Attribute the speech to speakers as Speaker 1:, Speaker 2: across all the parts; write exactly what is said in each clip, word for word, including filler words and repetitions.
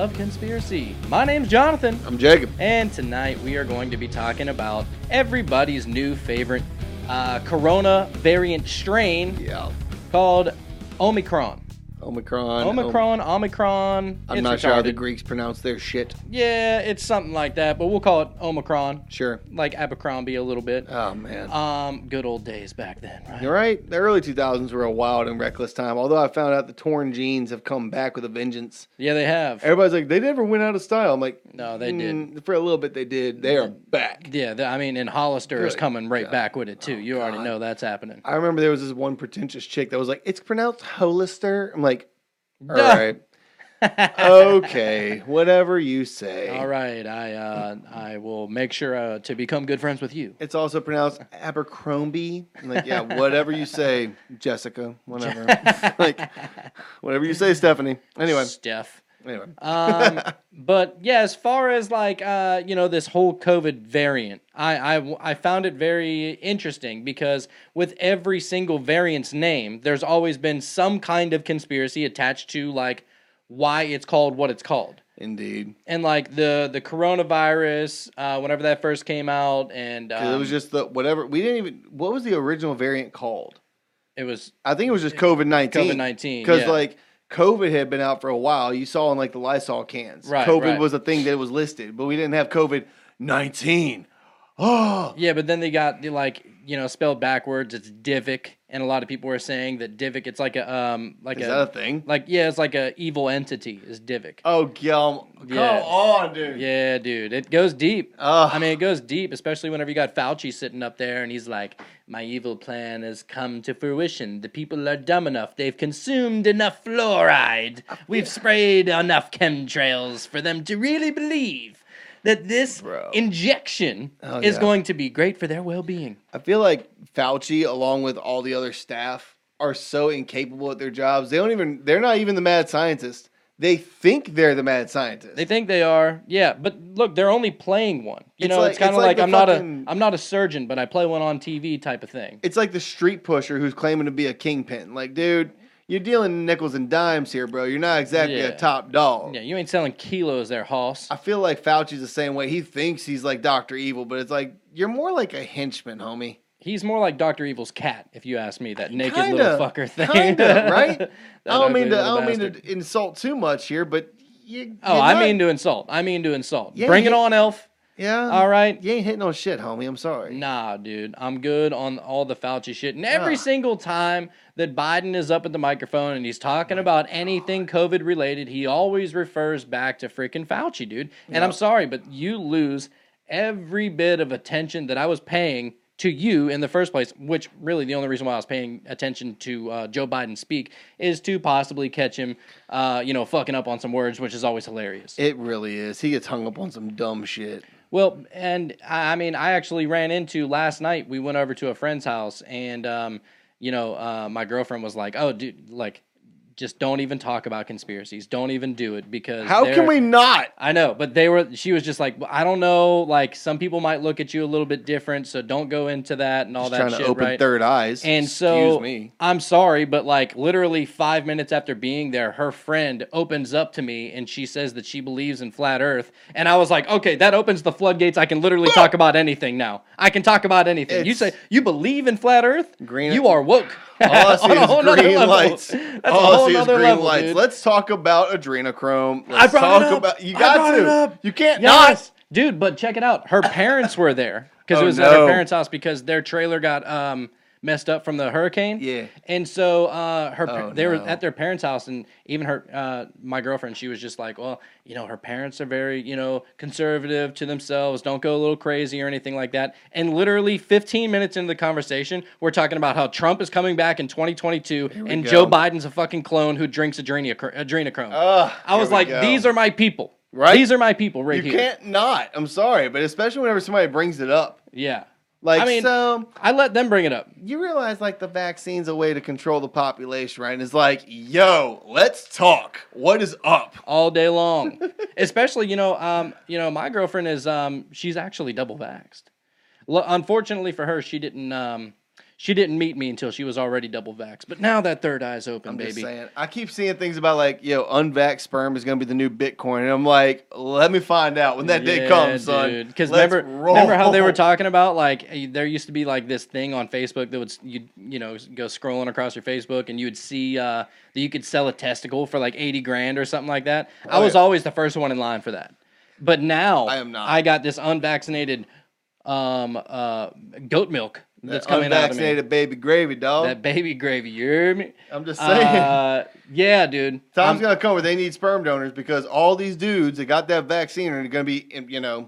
Speaker 1: of Conspiracy. My name's Jonathan.
Speaker 2: I'm Jacob.
Speaker 1: And tonight we are going to be talking about everybody's new favorite uh, corona variant strain
Speaker 2: Yeah.
Speaker 1: called Omicron.
Speaker 2: Omicron.
Speaker 1: Omicron, Omicron.
Speaker 2: I'm
Speaker 1: it's
Speaker 2: not sure how the
Speaker 1: retarded.
Speaker 2: Greeks pronounce their shit.
Speaker 1: Yeah, it's something like that, but we'll call it Omicron.
Speaker 2: Sure.
Speaker 1: Like Abercrombie a little bit.
Speaker 2: Oh, man.
Speaker 1: Um, good old days back then, right?
Speaker 2: You're right. The early two thousands were a wild and reckless time. Although I found out the torn jeans have come back with a vengeance.
Speaker 1: Yeah, they have.
Speaker 2: Everybody's like, they never went out of style. I'm like,
Speaker 1: No, they did.
Speaker 2: "Mm, for a little bit, they did. They are back.
Speaker 1: Yeah, the, I mean, and Hollister is
Speaker 2: Good
Speaker 1: coming right
Speaker 2: God.
Speaker 1: back with it, too.
Speaker 2: Oh,
Speaker 1: you already
Speaker 2: God.
Speaker 1: know that's happening.
Speaker 2: I remember there was this one pretentious chick that was like, it's pronounced Hollister. I'm like, all
Speaker 1: Duh.
Speaker 2: right. Okay, whatever you say.
Speaker 1: All right, I uh, I will make sure uh, to become good friends with you.
Speaker 2: It's also pronounced Abercrombie. I'm like, yeah, whatever you say, Jessica, whatever. Like, whatever you say, Stephanie. Anyway,
Speaker 1: Steph.
Speaker 2: anyway.
Speaker 1: Um, but yeah, as far as like uh, you know, this whole COVID variant, I, I I found it very interesting because with every single variant's name, there's always been some kind of conspiracy attached to like why it's called what it's called.
Speaker 2: Indeed.
Speaker 1: And like the the coronavirus, uh, whenever that first came out, and
Speaker 2: 'Cause
Speaker 1: um,
Speaker 2: it was just the whatever. We didn't even. What was the original variant called?
Speaker 1: it was
Speaker 2: I think it was just COVID nineteen.
Speaker 1: COVID nineteen.
Speaker 2: Because
Speaker 1: yeah.
Speaker 2: like COVID had been out for a while. You saw in like the Lysol cans.
Speaker 1: Right,
Speaker 2: COVID
Speaker 1: right.
Speaker 2: was a thing that was listed, but we didn't have COVID nineteen. Oh.
Speaker 1: Yeah, but then they got the, like, you know, spelled backwards. It's Divic, and a lot of people were saying that Divic. It's like a um like
Speaker 2: Is
Speaker 1: a,
Speaker 2: that a thing?
Speaker 1: like yeah, it's like a evil entity. Is Divic?
Speaker 2: Oh, Gil. Come
Speaker 1: Yeah.
Speaker 2: on, dude.
Speaker 1: Yeah, dude, it goes deep.
Speaker 2: Ugh.
Speaker 1: I mean, it goes deep, especially whenever you got Fauci sitting up there and he's like, "My evil plan has come to fruition. The people are dumb enough. They've consumed enough fluoride. We've sprayed enough chemtrails for them to really believe that this
Speaker 2: Bro.
Speaker 1: injection
Speaker 2: Oh,
Speaker 1: is
Speaker 2: yeah.
Speaker 1: going to be great for their well-being."
Speaker 2: I feel like Fauci, along with all the other staff, are so incapable at their jobs. They don't even. They're not even the mad scientist. They think they're the mad scientist.
Speaker 1: They think they are, yeah. But look, they're only playing one. You
Speaker 2: It's
Speaker 1: know,
Speaker 2: like-
Speaker 1: it's kind
Speaker 2: it's
Speaker 1: of
Speaker 2: like
Speaker 1: like,
Speaker 2: the
Speaker 1: I'm not
Speaker 2: fucking-
Speaker 1: a I'm not a surgeon, but I play one on T V type of thing.
Speaker 2: It's like the street pusher who's claiming to be a kingpin. Like, dude, you're dealing nickels and dimes here, bro. You're not exactly
Speaker 1: Yeah.
Speaker 2: a top dog.
Speaker 1: Yeah, you ain't selling kilos there, Hoss.
Speaker 2: I feel like Fauci's the same way. He thinks he's like Doctor Evil, but it's like you're more like a henchman, homie.
Speaker 1: He's more like Doctor Evil's cat, if you ask me. That naked
Speaker 2: Kinda,
Speaker 1: little fucker thing,
Speaker 2: kinda, right?
Speaker 1: That
Speaker 2: I don't
Speaker 1: ugly
Speaker 2: mean to. I
Speaker 1: little
Speaker 2: don't mean
Speaker 1: bastard.
Speaker 2: to insult too much here, but you.
Speaker 1: Oh,
Speaker 2: you're
Speaker 1: I
Speaker 2: not-
Speaker 1: mean to insult. I mean to insult.
Speaker 2: Yeah,
Speaker 1: Bring it
Speaker 2: you-
Speaker 1: on, Elf.
Speaker 2: yeah.
Speaker 1: All right.
Speaker 2: You ain't hitting on shit, homie. I'm sorry.
Speaker 1: Nah, dude, I'm good on all the Fauci shit. And every
Speaker 2: Ugh.
Speaker 1: single time that Biden is up at the microphone and he's talking about anything COVID related, he always refers back to freaking Fauci, dude. And
Speaker 2: Yeah.
Speaker 1: I'm sorry, but you lose every bit of attention that I was paying to you in the first place, which really the only reason why I was paying attention to uh, Joe Biden speak is to possibly catch him, uh, you know, fucking up on some words, which is always hilarious.
Speaker 2: It really is. He gets hung up on some dumb shit.
Speaker 1: Well, and I I mean, I actually ran into last night. We went over to a friend's house, and um, you know, uh, my girlfriend was like, "Oh, dude, like, just don't even talk about conspiracies. Don't even do it because
Speaker 2: How
Speaker 1: they're-"
Speaker 2: can we not?
Speaker 1: I know, but they were. She was just like, "Well, I don't know. Like, some people might look at you a little bit different, so don't go into that and all
Speaker 2: Just
Speaker 1: that
Speaker 2: trying
Speaker 1: shit."
Speaker 2: to open
Speaker 1: right?
Speaker 2: third eyes.
Speaker 1: And
Speaker 2: Excuse
Speaker 1: so
Speaker 2: me.
Speaker 1: I'm sorry, but like literally five minutes after being there, her friend opens up to me and she says that she believes in flat Earth. And I was like, okay, that opens the floodgates. I can literally talk about anything now. I can talk about anything. You
Speaker 2: It's-
Speaker 1: say you believe in flat Earth?
Speaker 2: Green-
Speaker 1: You are woke.
Speaker 2: All I see
Speaker 1: On a whole
Speaker 2: is
Speaker 1: nother
Speaker 2: green
Speaker 1: level.
Speaker 2: lights.
Speaker 1: That's a
Speaker 2: All
Speaker 1: whole
Speaker 2: I see is
Speaker 1: nother
Speaker 2: green
Speaker 1: level,
Speaker 2: lights.
Speaker 1: dude.
Speaker 2: Let's talk about adrenochrome.
Speaker 1: I
Speaker 2: Let's
Speaker 1: brought
Speaker 2: talk
Speaker 1: it up.
Speaker 2: about. You
Speaker 1: I
Speaker 2: got
Speaker 1: brought
Speaker 2: to.
Speaker 1: it up.
Speaker 2: You can't
Speaker 1: Yes.
Speaker 2: not.
Speaker 1: Dude, but check it out. Her parents were there because
Speaker 2: Oh,
Speaker 1: it was at her
Speaker 2: no.
Speaker 1: parents' house because their trailer got um, messed up from the hurricane.
Speaker 2: Yeah.
Speaker 1: And so uh, her pa-
Speaker 2: Oh,
Speaker 1: they were
Speaker 2: no.
Speaker 1: at their parents' house, and even her uh, my girlfriend, she was just like, well, you know, her parents are very, you know, conservative to themselves. Don't go a little crazy or anything like that. And literally fifteen minutes into the conversation, we're talking about how Trump is coming back in twenty twenty-two,
Speaker 2: we
Speaker 1: and
Speaker 2: go.
Speaker 1: Joe Biden's a fucking clone who drinks adrenochrome. adrenochrome.
Speaker 2: Ugh,
Speaker 1: I was
Speaker 2: here we
Speaker 1: like,
Speaker 2: go.
Speaker 1: these are my people.
Speaker 2: Right?
Speaker 1: These are my people right
Speaker 2: You
Speaker 1: here.
Speaker 2: can't not. I'm sorry, but especially whenever somebody brings it up.
Speaker 1: Yeah.
Speaker 2: Like,
Speaker 1: I mean,
Speaker 2: so
Speaker 1: I let them bring it up.
Speaker 2: you realize like the vaccine's a way to control the population, right? And it's like, yo, let's talk. What is up?
Speaker 1: All day long. Especially, you know, um, you know, my girlfriend is um she's actually double vaxxed. L- unfortunately for her, she didn't um She didn't meet me until she was already double vaxxed. But now that third eye's open,
Speaker 2: I'm
Speaker 1: baby.
Speaker 2: just saying. I keep seeing things about like, yo, unvaxxed sperm is going to be the new Bitcoin. And I'm like, let me find out when that
Speaker 1: Yeah,
Speaker 2: day comes, son.
Speaker 1: Because
Speaker 2: Let's
Speaker 1: remember,
Speaker 2: roll.
Speaker 1: remember how they were talking about, like, eh, there used to be, like, this thing on Facebook that would, you you know, go scrolling across your Facebook and you would see uh, that you could sell a testicle for, like, eighty grand or something like that.
Speaker 2: Oh,
Speaker 1: I was
Speaker 2: yeah.
Speaker 1: always the first one in line for that. But now
Speaker 2: I am not.
Speaker 1: I got this unvaccinated um, uh, goat milk that's
Speaker 2: That
Speaker 1: coming out of me.
Speaker 2: unvaccinated baby gravy, dog.
Speaker 1: That baby gravy, you hear me?
Speaker 2: I'm just saying.
Speaker 1: Uh, yeah, dude.
Speaker 2: Time's
Speaker 1: I'm-
Speaker 2: going to come where they need sperm donors because all these dudes that got that vaccine are going to be, you know,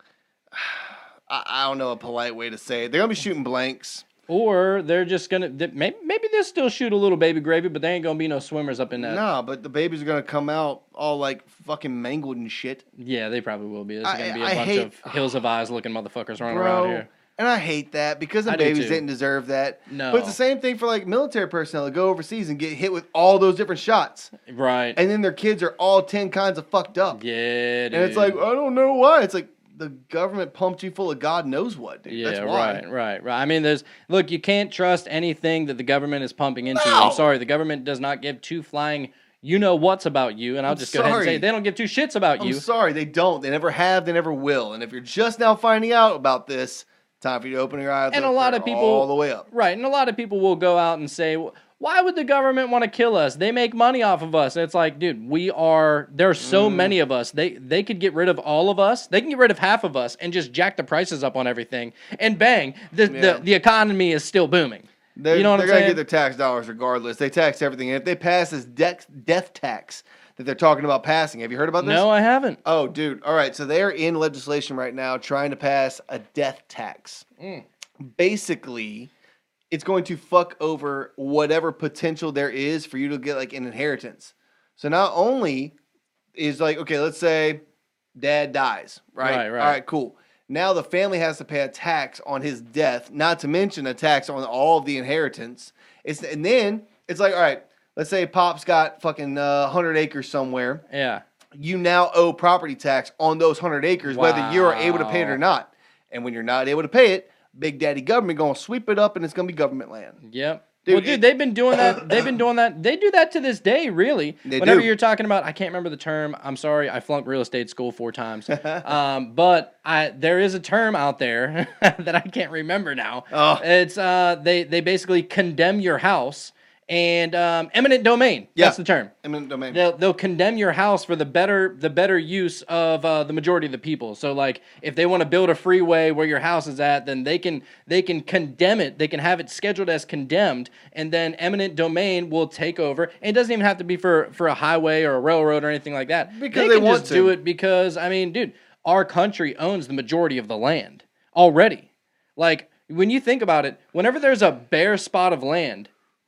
Speaker 2: I, I don't know a polite way to say it. They're going to be shooting blanks.
Speaker 1: Or they're just gonna they, maybe maybe they'll still shoot a little baby gravy, but there ain't gonna be no swimmers up in that.
Speaker 2: Nah, but the babies are going to come out all like fucking mangled and shit.
Speaker 1: Yeah, they probably will be. There's
Speaker 2: I-
Speaker 1: gonna be a
Speaker 2: I
Speaker 1: bunch
Speaker 2: hate-
Speaker 1: of hills of eyes looking motherfuckers running
Speaker 2: Bro,
Speaker 1: around here.
Speaker 2: and I hate that because the
Speaker 1: I do
Speaker 2: babies
Speaker 1: too.
Speaker 2: didn't deserve that.
Speaker 1: No.
Speaker 2: But it's the same thing for like military personnel that go overseas and get hit with all those different shots.
Speaker 1: Right.
Speaker 2: And then their kids are all ten kinds of fucked up.
Speaker 1: yeah, dude.
Speaker 2: And it's like, I don't know why. It's like the government pumped you full of God knows what, dude.
Speaker 1: yeah,
Speaker 2: That's why.
Speaker 1: right, right, right. I mean, there's look, you can't trust anything that the government is pumping into.
Speaker 2: No.
Speaker 1: I'm sorry, the government does not give two flying you know what's about you, and I'll
Speaker 2: I'm
Speaker 1: just go ahead and
Speaker 2: sorry.
Speaker 1: say they don't give two shits about
Speaker 2: I'm
Speaker 1: you.
Speaker 2: sorry, they don't. They never have. They never will. And if you're just now finding out about this, time for you to open your eyes
Speaker 1: And
Speaker 2: up
Speaker 1: a lot
Speaker 2: there
Speaker 1: of people-
Speaker 2: all the way up.
Speaker 1: Right, and a lot of people will go out and say, "Well, why would the government want to kill us? They make money off of us." And it's like, dude, we are, there's so
Speaker 2: Mm.
Speaker 1: many of us. They they could get rid of all of us. They can get rid of half of us and just jack the prices up on everything. And bang, the
Speaker 2: Yeah.
Speaker 1: the, the economy is still booming.
Speaker 2: They're,
Speaker 1: You know what
Speaker 2: they're
Speaker 1: I'm
Speaker 2: gonna
Speaker 1: saying?
Speaker 2: get their tax dollars regardless. They tax everything. And if they pass this death death tax that they're talking about passing, have you heard about this?
Speaker 1: No, I haven't.
Speaker 2: Oh, dude. All right. So they're in legislation right now trying to pass a death tax.
Speaker 1: Mm.
Speaker 2: Basically, it's going to fuck over whatever potential there is for you to get like an inheritance. So not only is like, okay, let's say dad dies, right?
Speaker 1: Right, right.
Speaker 2: All right, cool. Now the family has to pay a tax on his death, not to mention a tax on all of the inheritance. It's and then it's like, all right, let's say Pop's got fucking uh, one hundred acres somewhere.
Speaker 1: Yeah.
Speaker 2: You now owe property tax on those one hundred acres, whether you are able to pay it or
Speaker 1: Wow.
Speaker 2: not. And when you're not able to pay it, Big Daddy government going to sweep it up and it's going to be government land.
Speaker 1: Yep.
Speaker 2: Dude,
Speaker 1: well, dude,
Speaker 2: it-
Speaker 1: they've been doing that. They've been doing that. They do that to this day, really.
Speaker 2: They
Speaker 1: Whenever
Speaker 2: do.
Speaker 1: you're talking about, I can't remember the term. I'm sorry, I flunked real estate school four times. um, but I there is a term out there that I can't remember now.
Speaker 2: Oh.
Speaker 1: It's uh, they they basically condemn your house and um, eminent domain.
Speaker 2: Yeah.
Speaker 1: That's the term.
Speaker 2: Eminent domain.
Speaker 1: They'll they'll condemn your house for the better the better use of uh, the majority of the people. So like if they want to build a freeway where your house is at, then they can they can condemn it. They can have it scheduled as condemned, and then eminent domain will take over. And it doesn't even have to be for for a highway or a railroad or anything like that.
Speaker 2: Because
Speaker 1: they,
Speaker 2: they
Speaker 1: can
Speaker 2: want
Speaker 1: just
Speaker 2: to.
Speaker 1: do it because I mean, dude, our country owns the majority of the land already. Like when you think about it, whenever there's a bare spot of land.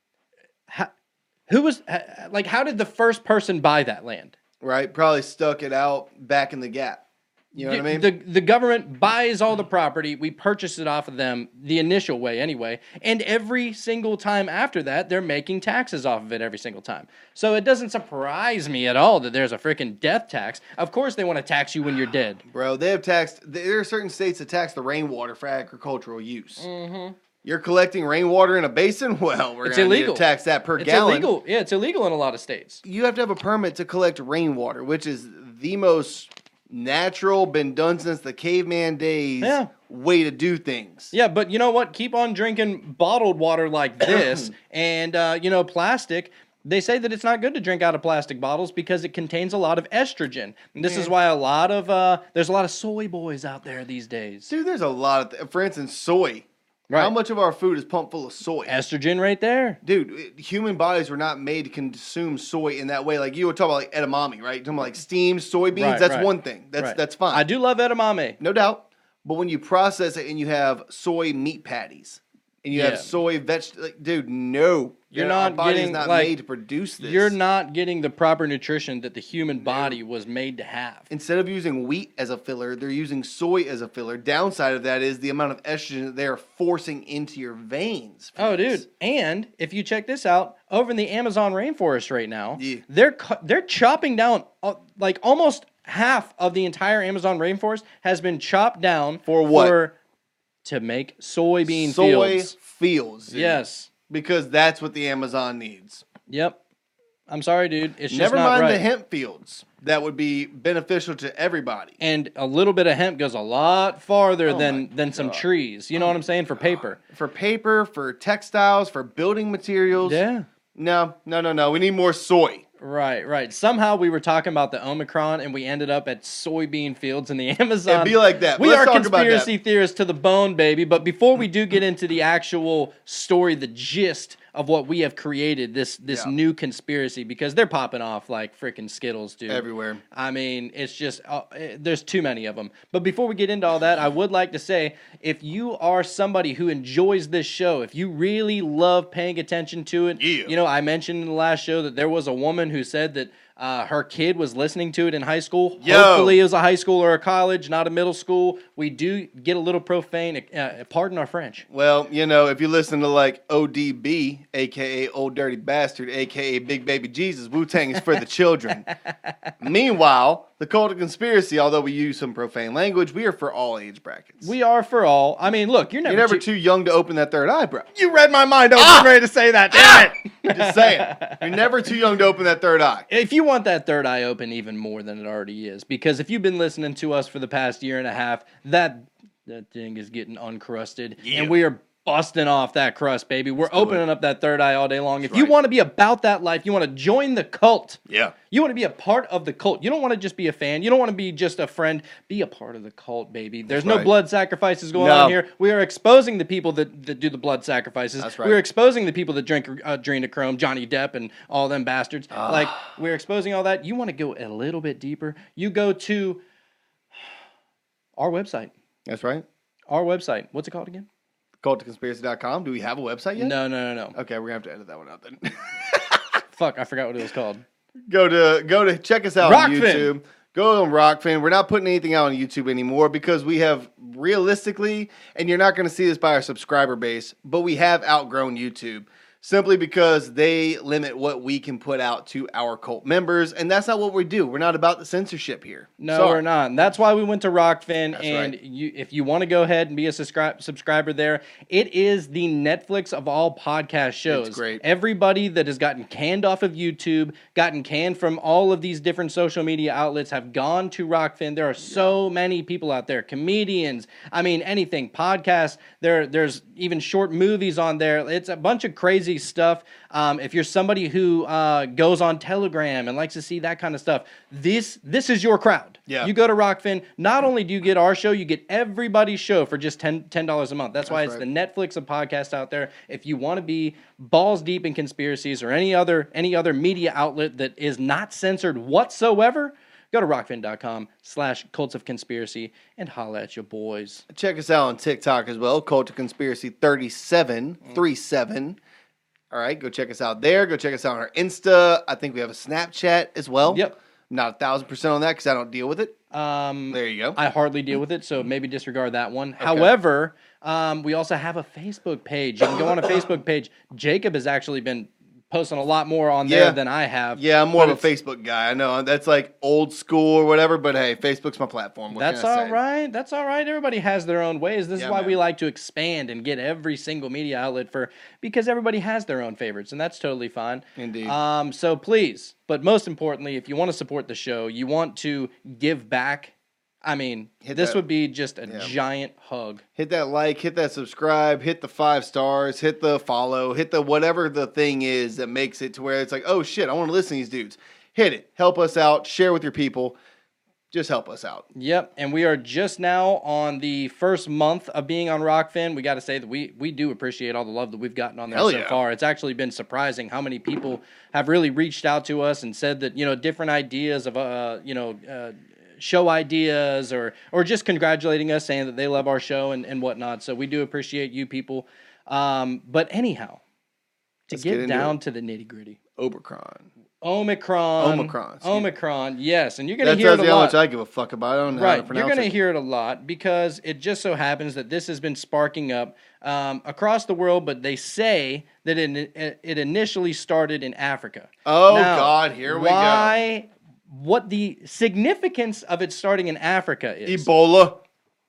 Speaker 1: How, who was uh, like? How did the first person buy that land?
Speaker 2: Right? Probably stuck it out back in the gap. You know what I mean?
Speaker 1: The the government buys all the property. We purchase it off of them the initial way anyway, and every single time after that, they're making taxes off of it every single time. So it doesn't surprise me at all that there's a freaking death tax. Of course, they want to tax you when you're dead.
Speaker 2: Bro, they have taxed. There are certain states that tax the rainwater for agricultural use.
Speaker 1: Mm-hmm.
Speaker 2: You're collecting rainwater in a basin? Well, we're
Speaker 1: It's
Speaker 2: going to
Speaker 1: illegal.
Speaker 2: tax that per
Speaker 1: It's
Speaker 2: gallon.
Speaker 1: illegal. Yeah, it's illegal in a lot of states.
Speaker 2: You have to have a permit to collect rainwater, which is the most natural, been done since the caveman days
Speaker 1: Yeah.
Speaker 2: way to do things.
Speaker 1: Yeah, but you know what? Keep on drinking bottled water like this and, uh, you know, plastic. They say that it's not good to drink out of plastic bottles because it contains a lot of estrogen. And this is
Speaker 2: Yeah.
Speaker 1: why a lot of, uh, there's a lot of soy boys out there these days.
Speaker 2: Dude, there's a lot of, th- for instance, soy.
Speaker 1: Right.
Speaker 2: How much of our food is pumped full of soy?
Speaker 1: Estrogen right there.
Speaker 2: Dude, it- human bodies were not made to consume soy in that way. Like you would talk about like edamame, right? You're talking about like steamed soybeans.
Speaker 1: Right,
Speaker 2: that's
Speaker 1: right.
Speaker 2: one thing. That's
Speaker 1: Right.
Speaker 2: that's fine.
Speaker 1: I do love edamame.
Speaker 2: No doubt. But when you process it and you have soy meat patties and you
Speaker 1: Yeah.
Speaker 2: have soy veg, like, dude, no,
Speaker 1: You're
Speaker 2: Our
Speaker 1: not
Speaker 2: body
Speaker 1: getting,
Speaker 2: is not
Speaker 1: like,
Speaker 2: made to produce this.
Speaker 1: You're not getting the proper nutrition that the human body was made to have.
Speaker 2: Instead of using wheat as a filler, they're using soy as a filler. Downside of that is the amount of estrogen that they are forcing into your veins. for
Speaker 1: Oh,
Speaker 2: this.
Speaker 1: dude! And if you check this out, over in the Amazon rainforest right now,
Speaker 2: Yeah.
Speaker 1: they're cu- they're chopping down uh, like almost half of the entire Amazon rainforest has been chopped down
Speaker 2: For what?
Speaker 1: For, to make soybean
Speaker 2: soy
Speaker 1: fields.
Speaker 2: fields. Dude,
Speaker 1: Yes.
Speaker 2: because that's what the Amazon needs.
Speaker 1: Yep. I'm sorry, dude. It's just
Speaker 2: Never
Speaker 1: not
Speaker 2: mind
Speaker 1: right.
Speaker 2: the hemp fields. That would be beneficial to everybody.
Speaker 1: And a little bit of hemp goes a lot farther
Speaker 2: Oh
Speaker 1: than
Speaker 2: my
Speaker 1: than some
Speaker 2: God.
Speaker 1: trees. You know
Speaker 2: Oh
Speaker 1: what I'm saying? For paper.
Speaker 2: For paper, for textiles, for building materials.
Speaker 1: Yeah.
Speaker 2: No, no, no, no. We need more soy.
Speaker 1: Right, right. Somehow we were talking about the Omicron and we ended up at soybean fields in the Amazon.
Speaker 2: It'd be like that.
Speaker 1: We
Speaker 2: Let's
Speaker 1: are
Speaker 2: talk about
Speaker 1: conspiracy
Speaker 2: that.
Speaker 1: theorists to the bone, baby. But before we do get into the actual story, the gist of what we have created, this this
Speaker 2: Yeah.
Speaker 1: new conspiracy, because they're popping off like freaking Skittles, dude.
Speaker 2: Everywhere.
Speaker 1: I mean, it's just, uh, eh, there's too many of them. But before we get into all that, I would like to say, if you are somebody who enjoys this show, if you really love paying attention to it,
Speaker 2: Yeah.
Speaker 1: you know, I mentioned in the last show that there was a woman who said that uh, her kid was listening to it in high school.
Speaker 2: Yo.
Speaker 1: Hopefully it was a high school or a college, not a middle school. We do get a little profane, uh, pardon our French.
Speaker 2: Well, you know, if you listen to like O D B, aka Old Dirty Bastard, aka Big Baby Jesus, Wu-Tang is for the children. Meanwhile, the Cult of Conspiracy, although we use some profane language, we are for all age brackets.
Speaker 1: We are for all. I mean, look, you're never,
Speaker 2: You're never
Speaker 1: too,
Speaker 2: too young to open that third eye, bro.
Speaker 1: You read my mind. I was
Speaker 2: Ah!
Speaker 1: ready to say that. Damn it.
Speaker 2: Just saying. You're never too young to open that third eye.
Speaker 1: If you want that third eye open even more than it already is, because if you've been listening to us for the past year and a half, that that thing is getting uncrusted,
Speaker 2: Yeah.
Speaker 1: and we are busting off that crust, baby. We're opening up that third eye all day long. If you
Speaker 2: right.
Speaker 1: want to be about that life, you want to join the cult.
Speaker 2: Yeah.
Speaker 1: You want to be a part of the cult. You don't want to just be a fan. You don't want to be just a friend. Be a part of the cult, baby. There's
Speaker 2: That's
Speaker 1: no
Speaker 2: right.
Speaker 1: blood sacrifices going
Speaker 2: No.
Speaker 1: on here. We are exposing the people that, that do the blood sacrifices.
Speaker 2: That's right.
Speaker 1: We're exposing the people that drink uh, adrenochrome, Johnny Depp, and all them bastards.
Speaker 2: Ah.
Speaker 1: Like, we're exposing all that. You want to go a little bit deeper. You go to our website.
Speaker 2: That's right.
Speaker 1: Our website. What's it called again?
Speaker 2: cult of conspiracy dot com. Do we have a website yet?
Speaker 1: No, no, no, no.
Speaker 2: Okay, we're going to have to edit that one out then.
Speaker 1: Fuck, I forgot what it was called.
Speaker 2: Go to go to check us out on
Speaker 1: Rockfin.
Speaker 2: YouTube. Go on Rockfin. We're not putting anything out on YouTube anymore because we have realistically, and you're not going to see this by our subscriber base, but we have outgrown YouTube simply because they limit what we can put out to our cult members, and that's not what we do. We're not about the censorship here.
Speaker 1: No,
Speaker 2: Sorry.
Speaker 1: we're not. And that's why we went to Rockfin.
Speaker 2: That's
Speaker 1: and
Speaker 2: right.
Speaker 1: you, if you want to go ahead and be a subscri- subscriber there, it is the Netflix of all podcast shows.
Speaker 2: It's great.
Speaker 1: Everybody that has gotten canned off of YouTube, gotten canned from all of these different social media outlets have gone to Rockfin. There are so many people out there, comedians, I mean, anything, podcasts. There, there's even short movies on there. It's a bunch of crazy stuff. Um, if you're somebody who uh, goes on Telegram and likes to see that kind of stuff, this this is your crowd.
Speaker 2: Yeah.
Speaker 1: You go to Rockfin, not only do you get our show, you get everybody's show for just ten dollars a month. That's why
Speaker 2: That's
Speaker 1: it's
Speaker 2: right.
Speaker 1: the Netflix of podcasts out there. If you want to be balls deep in conspiracies or any other any other media outlet that is not censored whatsoever, go to rockfin.com slash cults of conspiracy and holla at your boys.
Speaker 2: Check us out on TikTok as well, Cult of Conspiracy thirty-seven, thirty-seven. All right, go check us out there. Go check us out on our Insta. I think we have a Snapchat as well.
Speaker 1: Yep.
Speaker 2: I'm not a thousand percent on that because I don't deal with it.
Speaker 1: Um,
Speaker 2: There you go.
Speaker 1: I hardly deal with it, so maybe disregard that one. However, um, we also have a Facebook page. You can go on a Facebook page. Jacob has actually been posting a lot more on there
Speaker 2: Yeah.
Speaker 1: than I have.
Speaker 2: Yeah, I'm more
Speaker 1: But
Speaker 2: of a Facebook guy. I know that's like old school or whatever, but hey, Facebook's my platform. What
Speaker 1: That's
Speaker 2: can I
Speaker 1: all
Speaker 2: say?
Speaker 1: right. That's all right. Everybody has their own ways. This
Speaker 2: Yeah,
Speaker 1: is why
Speaker 2: man.
Speaker 1: we like to expand and get every single media outlet for because everybody has their own favorites, and that's totally fine.
Speaker 2: Indeed.
Speaker 1: Um, so please, but most importantly, if you want to support the show, you want to give back. I mean,
Speaker 2: Hit
Speaker 1: this
Speaker 2: that-
Speaker 1: would be just a
Speaker 2: yeah.
Speaker 1: giant hug.
Speaker 2: Hit that like, hit that subscribe, hit the five stars, hit the follow, hit the whatever the thing is that makes it to where it's like, oh shit, I want to listen to these dudes. Hit it. Help us out. Share with your people. Just help us out.
Speaker 1: Yep, and we are just now on the first month of being on Rockfin. We got to say that we we do appreciate all the love that we've gotten on there
Speaker 2: Hell
Speaker 1: so
Speaker 2: yeah.
Speaker 1: far. It's actually been surprising how many people have really reached out to us and said that, you know, different ideas of uh you know uh, show ideas or or just congratulating us, saying that they love our show and and whatnot. So we do appreciate you people. Um, but anyhow, to
Speaker 2: Let's get
Speaker 1: get,
Speaker 2: into
Speaker 1: down
Speaker 2: it.
Speaker 1: to the nitty gritty.
Speaker 2: Omicron.
Speaker 1: Omicron.
Speaker 2: Omicron, excuse me.
Speaker 1: Omicron. Yes, and you're gonna
Speaker 2: That
Speaker 1: hear it
Speaker 2: tells
Speaker 1: a
Speaker 2: you how
Speaker 1: lot.
Speaker 2: much I give a fuck about it. I don't know how to
Speaker 1: Right, you're
Speaker 2: pronounce
Speaker 1: going to
Speaker 2: it.
Speaker 1: hear it a lot because it just so happens that this has been sparking up um, across the world, but they say that it, it initially started in Africa.
Speaker 2: Oh,
Speaker 1: Now,
Speaker 2: God, here we go.
Speaker 1: why, what the significance of it starting in Africa is.
Speaker 2: Ebola.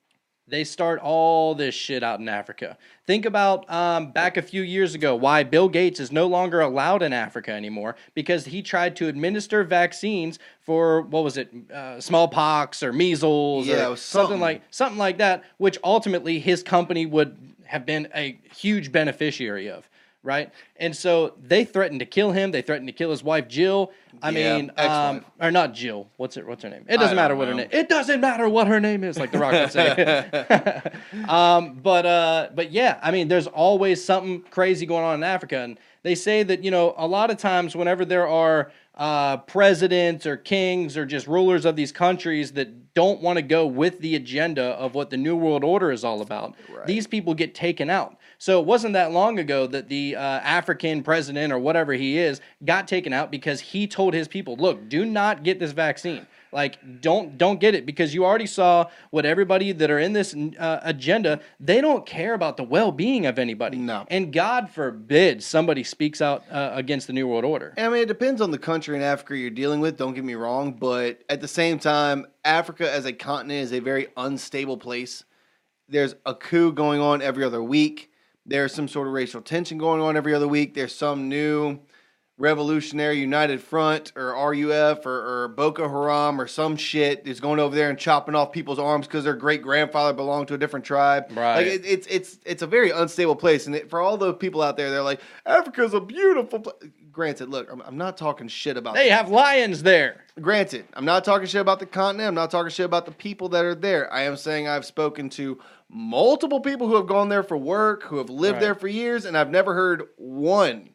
Speaker 1: They start all this shit out in Africa. Think about um, back a few years ago why Bill Gates is no longer allowed in Africa anymore because he tried to administer vaccines for what was it, uh, smallpox or measles
Speaker 2: Yeah, it
Speaker 1: or
Speaker 2: was
Speaker 1: something
Speaker 2: something.
Speaker 1: like something like that, which ultimately his company would have been a huge beneficiary of. Right, and so they threatened to kill him. They threatened to kill his wife Jill. I
Speaker 2: Yeah,
Speaker 1: mean, um,
Speaker 2: ex-wife.
Speaker 1: or not Jill. What's her What's her name? It doesn't
Speaker 2: don't
Speaker 1: matter what her
Speaker 2: know.
Speaker 1: name. It doesn't matter what her name is, like The Rock would say. um, but uh, but yeah, I mean, there's always something crazy going on in Africa, and they say that you know a lot of times whenever there are uh, presidents or kings or just rulers of these countries that don't want to go with the agenda of what the New World Order is all about,
Speaker 2: Right.
Speaker 1: these people get taken out. So it wasn't that long ago that the uh, African president or whatever he is got taken out because he told his people, look, do not get this vaccine. Like, don't don't get it because you already saw what everybody that are in this uh, agenda, they don't care about the well-being of anybody.
Speaker 2: No.
Speaker 1: And God forbid somebody speaks out uh, against the New World Order.
Speaker 2: I mean, it depends on the country in Africa you're dealing with, don't get me wrong, but at the same time, Africa as a continent is a very unstable place. There's a coup going on every other week. There's some sort of racial tension going on every other week. There's some new Revolutionary United Front or R U F or, or Boko Haram or some shit is going over there and chopping off people's arms because their great grandfather belonged to a different tribe.
Speaker 1: Right.
Speaker 2: Like it, it's it's it's a very unstable place, and it, for all those people out there, they're like, Africa's a beautiful place. Granted, look, I'm, I'm not talking shit about.
Speaker 1: They have lions there.
Speaker 2: Granted, I'm not talking shit about the continent. I'm not talking shit about the people that are there. I am saying I've spoken to multiple people who have gone there for work, who have lived
Speaker 1: Right.
Speaker 2: there for years, and I've never heard one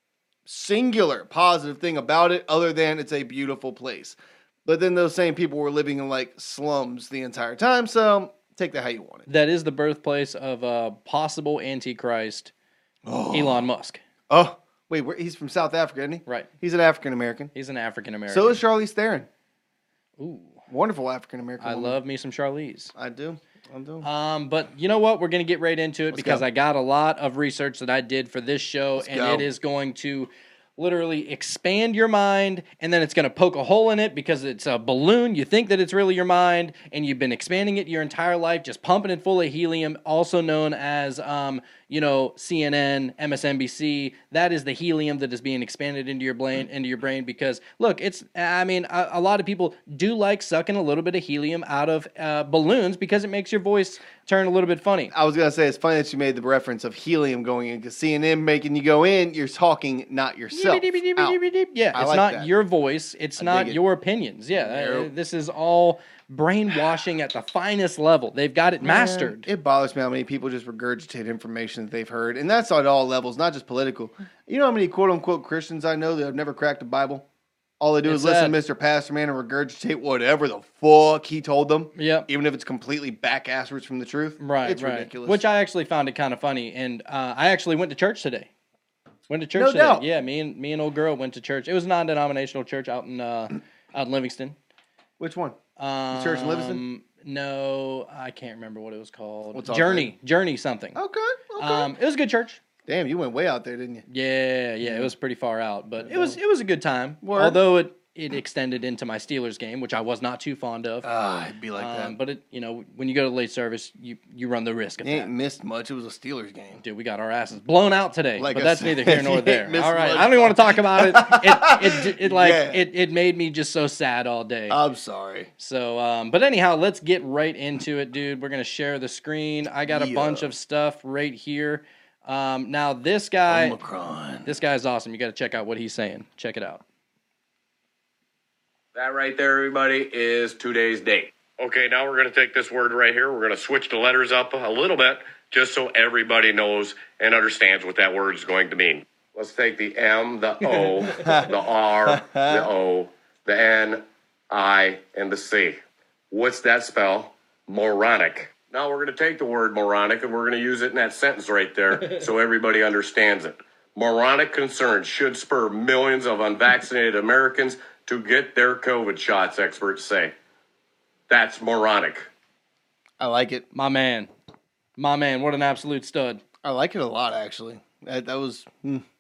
Speaker 2: singular positive thing about it other than it's a beautiful place. But then those same people were living in like slums the entire time, so take that how you want it.
Speaker 1: That is the birthplace of a possible Antichrist, Elon Musk.
Speaker 2: Oh, wait, where, he's from South Africa, isn't he?
Speaker 1: Right.
Speaker 2: He's an African American.
Speaker 1: He's an African American.
Speaker 2: So is Charlize Theron.
Speaker 1: Ooh,
Speaker 2: Wonderful African American.
Speaker 1: I love me some Charlize.
Speaker 2: I do. I do.
Speaker 1: Um, but you know what? We're going to get right into it
Speaker 2: Let's
Speaker 1: because
Speaker 2: go.
Speaker 1: I got a lot of research that I did for this show,
Speaker 2: Let's
Speaker 1: and
Speaker 2: go.
Speaker 1: it is going to literally expand your mind, and then it's going to poke a hole in it because it's a balloon. You think that it's really your mind, and you've been expanding it your entire life, just pumping it full of helium, also known as, um, you know, C N N, M S N B C. That is the helium that is being expanded into your brain, into your brain. Because look, it's, I mean, a, a lot of people do like sucking a little bit of helium out of uh, balloons because it makes your voice turn a little bit funny.
Speaker 2: I was gonna say it's funny that you made the reference of helium going in because C N N making you go in, you're talking not yourself. out.
Speaker 1: Yeah,
Speaker 2: I
Speaker 1: it's
Speaker 2: like
Speaker 1: not
Speaker 2: that.
Speaker 1: your voice. It's
Speaker 2: I
Speaker 1: not
Speaker 2: dig it.
Speaker 1: your opinions. Yeah, uh,
Speaker 2: Nope.
Speaker 1: this is all brainwashing at the finest level. They've got it mastered.
Speaker 2: Man, it bothers me how many people just regurgitate information that they've heard, and that's at all levels, not just political. You know how many quote unquote Christians I know that have never cracked a Bible? All they do
Speaker 1: It's
Speaker 2: is listen
Speaker 1: sad.
Speaker 2: to Mister Pastor Man and regurgitate whatever the fuck he told them.
Speaker 1: Yep.
Speaker 2: Even if it's completely backwards from the truth.
Speaker 1: Right,
Speaker 2: It's
Speaker 1: right.
Speaker 2: ridiculous.
Speaker 1: Which I actually found it kind of funny, and uh, I actually went to church today. Went to church
Speaker 2: No
Speaker 1: today.
Speaker 2: doubt.
Speaker 1: Yeah, me and me and old girl went to church. It was a non-denominational church out in uh, out in Livingston.
Speaker 2: Which one?
Speaker 1: Um,
Speaker 2: church in Livingston?
Speaker 1: No, I can't remember what it was called.
Speaker 2: What's all
Speaker 1: Journey, Journey something.
Speaker 2: Okay. Okay.
Speaker 1: Um, it was a good church.
Speaker 2: Damn, you went way out there, didn't you?
Speaker 1: Yeah, yeah, it was pretty far out, but it was it was a good time.
Speaker 2: Word.
Speaker 1: Although it it extended into my Steelers game, which I was not too fond of.
Speaker 2: Ah, it'd be like
Speaker 1: um,
Speaker 2: that.
Speaker 1: but it, you know, when you go to late service, you you run the risk of
Speaker 2: You ain't
Speaker 1: that.
Speaker 2: missed much. It was a Steelers game.
Speaker 1: Dude, we got our asses blown out today,
Speaker 2: Like
Speaker 1: but
Speaker 2: I
Speaker 1: that's
Speaker 2: said,
Speaker 1: neither here nor
Speaker 2: you
Speaker 1: there.
Speaker 2: ain't missed
Speaker 1: All right,
Speaker 2: much.
Speaker 1: I don't even want to talk about it. It it, it, like
Speaker 2: Yeah.
Speaker 1: it, it made me just so sad all day.
Speaker 2: I'm sorry.
Speaker 1: So, um, but anyhow, let's get right into it, dude. We're gonna share the screen. I got a
Speaker 2: Yeah.
Speaker 1: bunch of stuff right here. Um, now this guy,
Speaker 2: Omicron.
Speaker 1: this guy is awesome. You got to check out what he's saying. Check it out.
Speaker 3: That right there, everybody, is today's date. Okay, now we're going to take this word right here. We're going to switch the letters up a little bit just so everybody knows and understands what that word is going to mean. Let's take the M, the O, the R, the O, the N, I, and the C. What's that spell? Moronic. Now we're going to take the word moronic and we're going to use it in that sentence right there so everybody understands it. Moronic concerns should spur millions of unvaccinated Americans to get their COVID shots, experts say. That's moronic.
Speaker 2: I like it.
Speaker 1: My man, my man, what an absolute stud.
Speaker 2: I like it a lot, actually. That, that was. Hmm.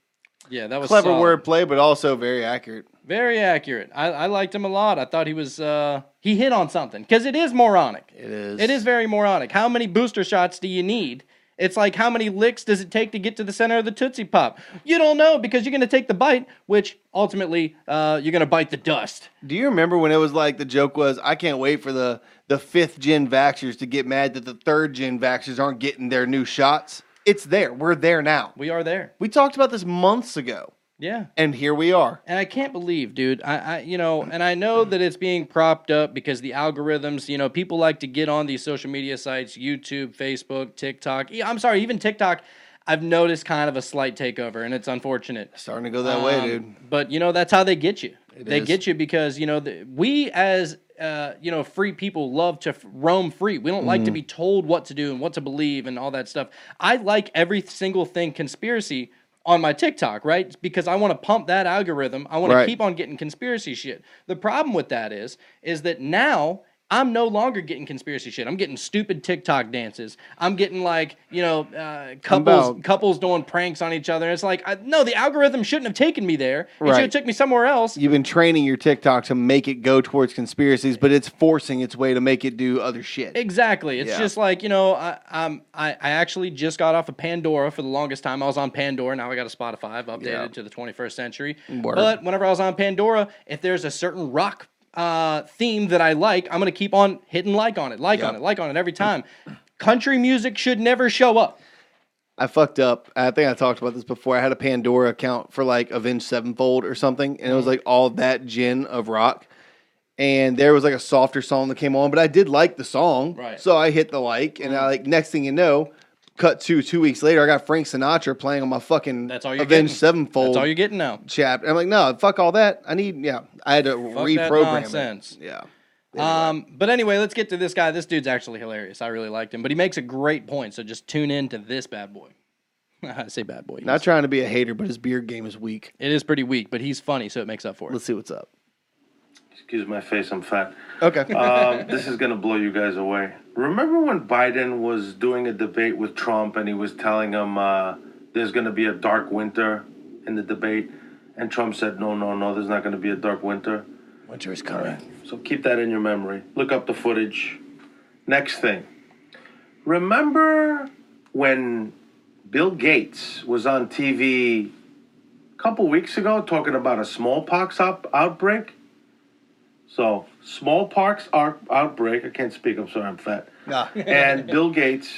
Speaker 1: Yeah, that was
Speaker 2: clever
Speaker 1: solid.
Speaker 2: wordplay, but also very accurate.
Speaker 1: Very accurate. I, I liked him a lot. I thought he was uh, he hit on something because it is moronic.
Speaker 2: It is.
Speaker 1: It is very moronic. How many booster shots do you need? It's like how many licks does it take to get to the center of the Tootsie Pop? You don't know because you're going to take the bite, which ultimately uh, you're going to bite the dust.
Speaker 2: Do you remember when it was like the joke was, I can't wait for the, the fifth gen vaxxers to get mad that the third gen vaxxers aren't getting their new shots? It's there. We're there now.
Speaker 1: We are there.
Speaker 2: We talked about this months ago.
Speaker 1: Yeah.
Speaker 2: And here we are.
Speaker 1: And I can't believe, dude, I, I, you know, and I know that it's being propped up because the algorithms, you know, people like to get on these social media sites, YouTube, Facebook, TikTok. Yeah, I'm sorry, even TikTok, I've noticed kind of a slight takeover, and it's unfortunate.
Speaker 2: Starting to go that um, way, dude.
Speaker 1: But, you know, that's how they get you.
Speaker 2: It
Speaker 1: they
Speaker 2: is.
Speaker 1: get you because, you know, the, we as, uh, you know, free people love to f- roam free. We don't like
Speaker 2: Mm-hmm.
Speaker 1: to be told what to do and what to believe and all that stuff. I like every single thing conspiracy on my TikTok, right? Because I want to pump that algorithm. I want
Speaker 2: Right.
Speaker 1: to keep on getting conspiracy shit. The problem with that is, is that now I'm no longer getting conspiracy shit. I'm getting stupid TikTok dances. I'm getting like, you know, uh, couples
Speaker 2: About-
Speaker 1: couples doing pranks on each other. It's like, I, no, the algorithm shouldn't have taken me there. It should
Speaker 2: Right.
Speaker 1: have took me somewhere else.
Speaker 2: You've been training your TikTok to make it go towards conspiracies, but it's forcing its way to make it do other shit.
Speaker 1: Exactly. It's
Speaker 2: Yeah.
Speaker 1: just like, you know, I, um, I I actually just got off of Pandora for the longest time. I was on Pandora. Now I got a Spotify. I've updated
Speaker 2: Yeah.
Speaker 1: to the twenty-first century.
Speaker 2: Word.
Speaker 1: But whenever I was on Pandora, if there's a certain rock uh, theme that I like, I'm going to keep on hitting like on it, like
Speaker 2: Yep.
Speaker 1: on it, like on it every time. Country music should never show up.
Speaker 2: I fucked up. I think I talked about this before. I had a Pandora account for like Avenged Sevenfold or something, and it was like all that gin of rock. And there was like a softer song that came on, but I did like the song.
Speaker 1: Right.
Speaker 2: So I hit the like, and I like next thing you know, cut to two weeks later, I got Frank Sinatra playing on my fucking
Speaker 1: That's all you're
Speaker 2: Avenged
Speaker 1: getting.
Speaker 2: Sevenfold
Speaker 1: That's all you're getting now.
Speaker 2: chat. And I'm like, no, fuck all that. I need, yeah. I had to
Speaker 1: Fuck that
Speaker 2: reprogram
Speaker 1: nonsense.
Speaker 2: it. Yeah.
Speaker 1: Um, but anyway, let's get to this guy. This dude's actually hilarious. I really liked him, but he makes a great point. So just tune in to this bad boy. I say bad boy.
Speaker 2: Not trying to be a hater, but his beard game is weak.
Speaker 1: It is pretty weak, but he's funny, so it makes up for it.
Speaker 2: Let's see what's up.
Speaker 4: Excuse my face, I'm fat.
Speaker 2: Okay.
Speaker 4: Um, this is going to blow you guys away. Remember when Biden was doing a debate with Trump and he was telling him uh, there's going to be a dark winter in the debate? And Trump said, no, no, no, there's not going to be a dark winter.
Speaker 2: Winter is coming.
Speaker 4: So keep that in your memory. Look up the footage. Next thing. Remember when Bill Gates was on T V a couple weeks ago talking about a smallpox out- outbreak? So, smallpox out- outbreak. I can't speak. I'm sorry, I'm fat.
Speaker 2: Nah.
Speaker 4: And Bill Gates.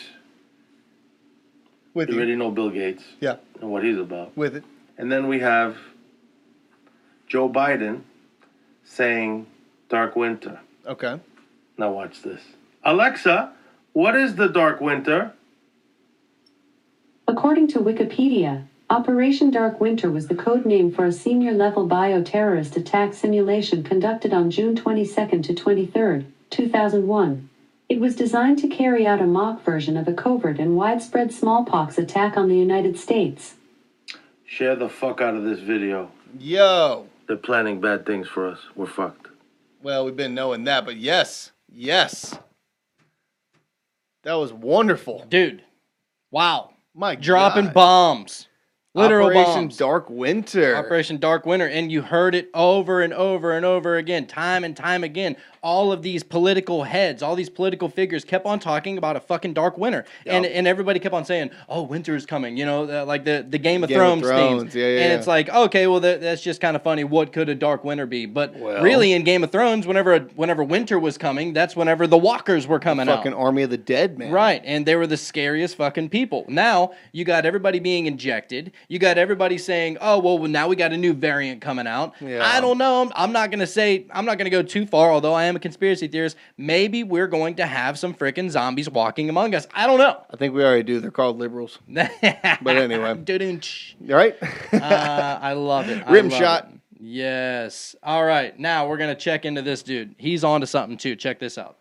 Speaker 2: With
Speaker 4: You
Speaker 2: you.
Speaker 4: already know Bill Gates
Speaker 2: Yeah.
Speaker 4: and what he's about.
Speaker 2: With it.
Speaker 4: And then we have Joe Biden saying dark winter.
Speaker 2: Okay.
Speaker 4: Now watch this. Alexa, what is the dark winter?
Speaker 5: According to Wikipedia, Operation Dark Winter was the code name for a senior-level bioterrorist attack simulation conducted on June twenty-second to twenty-third, two thousand one. It was designed to carry out a mock version of a covert and widespread smallpox attack on the United States.
Speaker 4: Share the fuck out of this video.
Speaker 2: Yo.
Speaker 4: They're planning bad things for us. We're fucked.
Speaker 2: Well, we've been knowing that, but yes. Yes. That was wonderful.
Speaker 1: Dude, wow.
Speaker 2: My
Speaker 1: Dropping
Speaker 2: God.
Speaker 1: bombs. Literal
Speaker 2: Operation
Speaker 1: bombs.
Speaker 2: Dark Winter.
Speaker 1: Operation Dark Winter. And you heard it over and over and over again, time and time again. All of these political heads, all these political figures kept on talking about a fucking dark winter. And and everybody kept on saying, oh, winter is coming. You know, uh, like the, the Game of
Speaker 2: Game of
Speaker 1: Thrones,
Speaker 2: Thrones,
Speaker 1: themes.
Speaker 2: yeah, yeah,
Speaker 1: and
Speaker 2: yeah.
Speaker 1: it's like, okay, well, that, that's just kind of funny. What could a dark winter be? But
Speaker 2: Well-
Speaker 1: really, in Game of Thrones, whenever whenever winter was coming, that's whenever the walkers were coming out.
Speaker 2: Fucking Army of the Dead, man.
Speaker 1: Right, and they were the scariest fucking people. Now, you got everybody being injected. You got everybody saying, oh, well, now we got a new variant coming out.
Speaker 2: Yeah.
Speaker 1: I don't know. I'm, I'm not going to say, I'm not going to go too far, although I am a conspiracy theorist. Maybe we're going to have some freaking zombies walking among us. I don't know.
Speaker 2: I think we already do. They're called liberals.
Speaker 1: but
Speaker 2: anyway.
Speaker 1: Doo-doo-ch.
Speaker 2: You all right?
Speaker 1: uh, I love it. I
Speaker 2: Rim
Speaker 1: love
Speaker 2: shot.
Speaker 1: it. Yes. All right, now we're going to check into this dude. He's on to something, too. Check this out.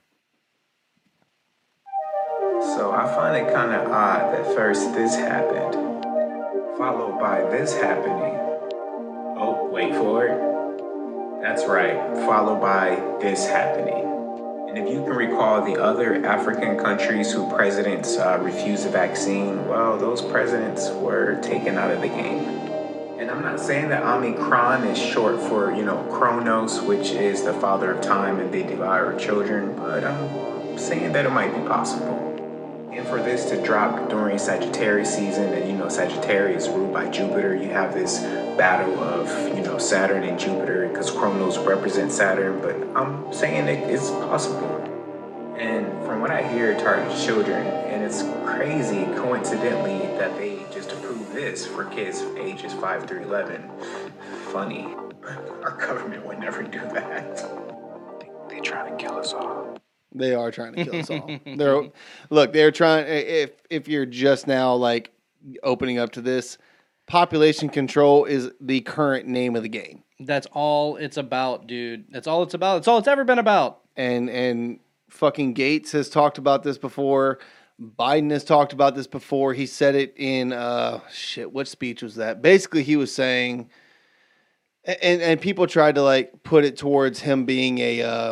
Speaker 6: So I find it kind of odd that first this happened, followed by this happening. Oh, wait for it. That's right, followed by this happening. And if you can recall the other African countries whose presidents uh, refused the vaccine, well, those presidents were taken out of the game. And I'm not saying that Omicron is short for, you know, Kronos, which is the father of time and they devour children, but I'm saying that it might be possible. And for this to drop during Sagittarius season, and you know, Sagittarius is ruled by Jupiter, you have this battle of, you know, Saturn and Jupiter, because Kronos represents Saturn, but I'm saying it is possible. And from what I hear, it targets children, and it's crazy, coincidentally, that they just approved this for kids ages five through eleven. Funny. Our government would never do that. They, they trying to kill us all.
Speaker 2: They are trying to kill us all. They're look. They're trying. If if you're just now like opening up to this, population control is the current name of the game.
Speaker 1: That's all it's about, dude. That's all it's about. That's all it's ever been about.
Speaker 2: And and fucking Gates has talked about this before. Biden has talked about this before. He said it in uh shit. What speech was that? Basically, he was saying, and and people tried to like put it towards him being a. Uh,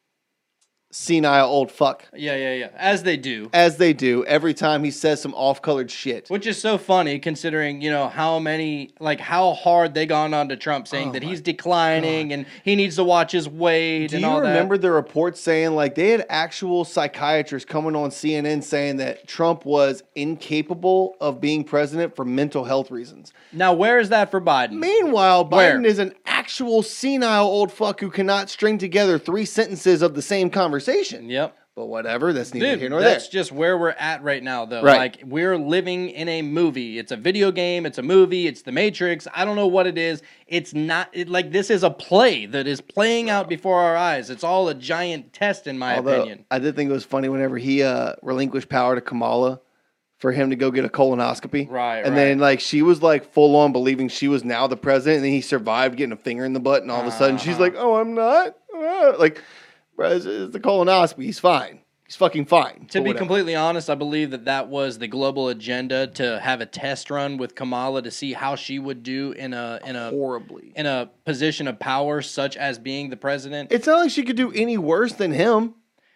Speaker 2: senile old fuck.
Speaker 1: Yeah, yeah, yeah. As they do.
Speaker 2: As they do every time he says some off-colored shit.
Speaker 1: Which is so funny considering, you know, how many, like how hard they gone on to Trump saying
Speaker 2: Oh
Speaker 1: that
Speaker 2: my
Speaker 1: he's declining
Speaker 2: God.
Speaker 1: and he needs to watch his weight
Speaker 2: Do
Speaker 1: and
Speaker 2: you
Speaker 1: all
Speaker 2: remember
Speaker 1: that.
Speaker 2: the reports saying like they had actual psychiatrists coming on C N N saying that Trump was incapable of being president for mental health reasons?
Speaker 1: Now, where is that for Biden?
Speaker 2: Meanwhile,
Speaker 1: Where?
Speaker 2: Biden is an actual senile old fuck who cannot string together three sentences of the same conversation.
Speaker 1: Yep.
Speaker 2: But whatever, that's neither
Speaker 1: Dude,
Speaker 2: here nor there.
Speaker 1: that's just where we're at right now, though.
Speaker 2: Right.
Speaker 1: Like, we're living in a movie. It's a video game. It's a movie. It's The Matrix. I don't know what it is. It's not, it, like, this is a play that is playing out before our eyes. It's all a giant test, in my
Speaker 2: Although,
Speaker 1: opinion.
Speaker 2: I did think it was funny whenever he uh, relinquished power to Kamala for him to go get a colonoscopy.
Speaker 1: Right,
Speaker 2: And
Speaker 1: right.
Speaker 2: then, like, she was, like, full on believing she was now the president, and then he survived getting a finger in the butt, and all of a sudden she's
Speaker 1: Uh-huh.
Speaker 2: like, oh, I'm not? Uh, like, bro, it's, it's the colonoscopy. He's fine. He's fucking fine.
Speaker 1: To
Speaker 2: But
Speaker 1: be
Speaker 2: whatever.
Speaker 1: completely honest, I believe that that was the global agenda to have a test run with Kamala to see how she would do in a in a
Speaker 2: Horribly.
Speaker 1: in a position of power, such as being the president.
Speaker 2: It's not like she could do any worse than him.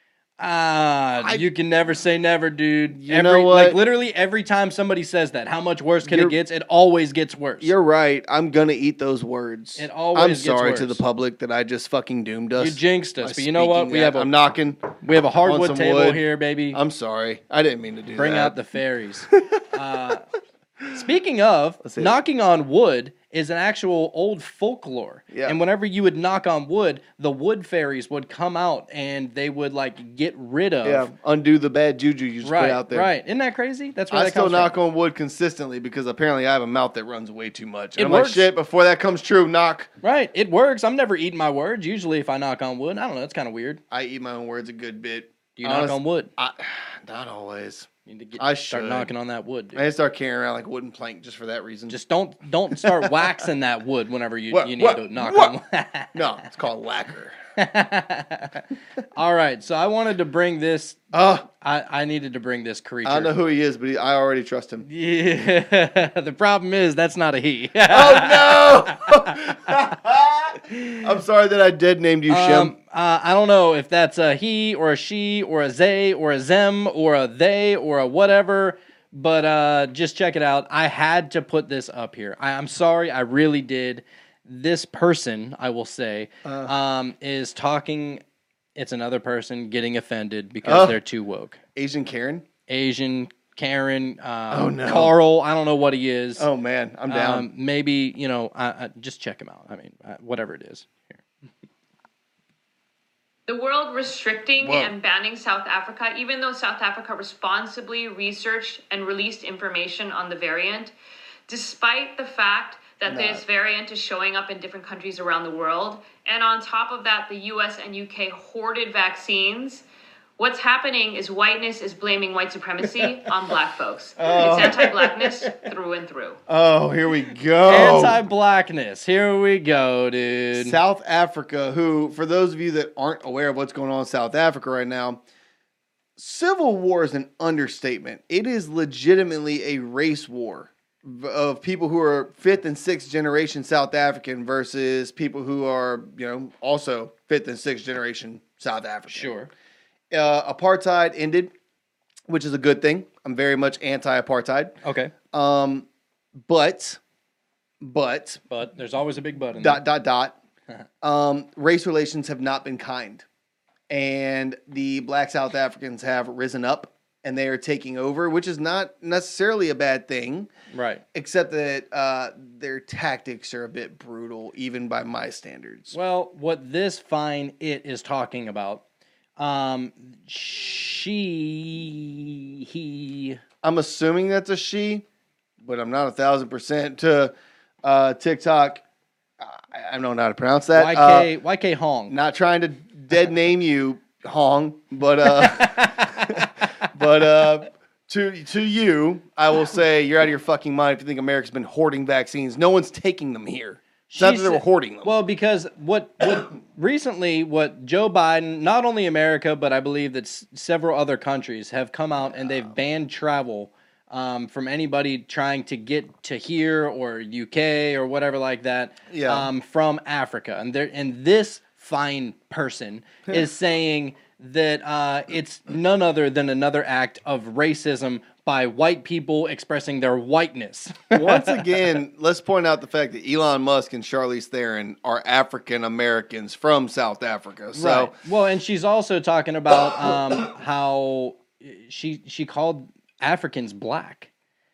Speaker 1: Ah,
Speaker 2: I-
Speaker 1: you can never say never, dude.
Speaker 2: You
Speaker 1: every,
Speaker 2: know what?
Speaker 1: Like literally every time somebody says that, how much worse can
Speaker 2: You're-
Speaker 1: it get? It always gets worse.
Speaker 2: You're right. I'm going to eat those words.
Speaker 1: It always
Speaker 2: I'm
Speaker 1: gets
Speaker 2: sorry to
Speaker 1: worse.
Speaker 2: the public that I just fucking doomed us.
Speaker 1: You jinxed us,
Speaker 2: by
Speaker 1: but you know what?
Speaker 2: speaking
Speaker 1: We
Speaker 2: that.
Speaker 1: have a
Speaker 2: I'm knocking.
Speaker 1: we have a
Speaker 2: on
Speaker 1: hardwood
Speaker 2: some
Speaker 1: table
Speaker 2: wood.
Speaker 1: here, baby.
Speaker 2: I'm sorry. I didn't mean to do
Speaker 1: Bring
Speaker 2: that.
Speaker 1: out the fairies. uh, speaking of,
Speaker 2: Let's see it.
Speaker 1: knocking on wood is an actual old folklore.
Speaker 2: Yeah.
Speaker 1: And whenever you would knock on wood, the wood fairies would come out and they would like get rid of.
Speaker 2: Yeah, undo the bad juju you just
Speaker 1: right,
Speaker 2: put out there.
Speaker 1: right. Isn't that crazy? That's where
Speaker 2: I
Speaker 1: that
Speaker 2: still
Speaker 1: comes
Speaker 2: knock
Speaker 1: from.
Speaker 2: on wood consistently because apparently I have a mouth that runs way too much. And
Speaker 1: It
Speaker 2: I'm
Speaker 1: works.
Speaker 2: like, shit, before that comes true, knock.
Speaker 1: Right, it works. I'm never eating my words. Usually, if I knock on wood, I don't know. It's kind of weird.
Speaker 2: I eat my own words a good bit.
Speaker 1: Do you knock
Speaker 2: Honest-
Speaker 1: on wood?
Speaker 2: I, not always.
Speaker 1: You need to get,
Speaker 2: I
Speaker 1: start
Speaker 2: should.
Speaker 1: knocking on that wood, dude.
Speaker 2: I just start carrying around like a wooden plank just for that reason.
Speaker 1: Just don't don't start waxing that wood whenever you,
Speaker 2: What?
Speaker 1: you need
Speaker 2: What?
Speaker 1: to knock
Speaker 2: What?
Speaker 1: on.
Speaker 2: No, it's called lacquer.
Speaker 1: All right, so I wanted to bring this.
Speaker 2: Oh,
Speaker 1: I, I needed to bring this creature.
Speaker 2: I don't know who he is, but he, I already trust him.
Speaker 1: Yeah, the problem is that's not a he.
Speaker 2: Oh no! I'm sorry that I dead named you Shem.
Speaker 1: Um, uh, I don't know if that's a he or a she or a they or a them or a they or a whatever, but uh, just check it out. I had to put this up here. I, I'm sorry, I really did. This person, I will say,
Speaker 2: Uh.
Speaker 1: um, is talking. It's another person getting offended because
Speaker 2: Oh.
Speaker 1: they're too woke.
Speaker 2: Asian Karen.
Speaker 1: Asian, Karen, um,
Speaker 2: Oh, no.
Speaker 1: Carl. I don't know what he is.
Speaker 2: Oh man, I'm down.
Speaker 1: Um, maybe, you know, I, I, just check him out. I mean, uh, whatever it is. Here.
Speaker 7: The world restricting
Speaker 2: Whoa.
Speaker 7: and banning South Africa, even though South Africa responsibly researched and released information on the variant, despite the fact that
Speaker 2: No.
Speaker 7: this variant is showing up in different countries around the world. And on top of that, the U S and U K hoarded vaccines. What's happening is whiteness is blaming white supremacy on black folks.
Speaker 2: Oh.
Speaker 7: It's anti-blackness through and through.
Speaker 2: Oh, here we go.
Speaker 1: Anti-blackness. Here we go, dude.
Speaker 2: South Africa, who, for those of you that aren't aware of what's going on in South Africa right now, civil war is an understatement. It is legitimately a race war of people who are fifth and sixth generation South African versus people who are, you know, also fifth and sixth generation South African.
Speaker 1: Sure.
Speaker 2: Uh, apartheid ended, which is a good thing. I'm very much anti-apartheid.
Speaker 1: Okay.
Speaker 2: Um, but but
Speaker 1: But there's always a big but in
Speaker 2: dot dot dot. um, race relations have not been kind, and the Black South Africans have risen up, and they are taking over, which is not necessarily a bad thing.
Speaker 1: Right.
Speaker 2: Except that uh, their tactics are a bit brutal, even by my standards.
Speaker 1: Well, what this fine it is talking about, um, she, he,
Speaker 2: I'm assuming that's a she, but I'm not a thousand percent to uh, TikTok. I, I don't know how to pronounce that.
Speaker 1: Y K,
Speaker 2: Uh,
Speaker 1: Y K Hong.
Speaker 2: not trying to dead name you, Hong, but uh, but uh, to to you, I will say you're out of your fucking mind if you think America's been hoarding vaccines. No one's taking them here. It's not that they were hoarding them.
Speaker 1: Well, because what what recently what Joe Biden, not only America, but I believe that s- several other countries have come out and they've banned travel um, from anybody trying to get to here or U K or whatever like that
Speaker 2: Yeah.
Speaker 1: um, from Africa. And there and this fine person is saying that uh, it's none other than another act of racism by white people expressing their whiteness.
Speaker 2: Once again, let's point out the fact that Elon Musk and Charlize Theron are African Americans from South Africa. So
Speaker 1: Right. Well, and she's also talking about um, how she she called Africans black.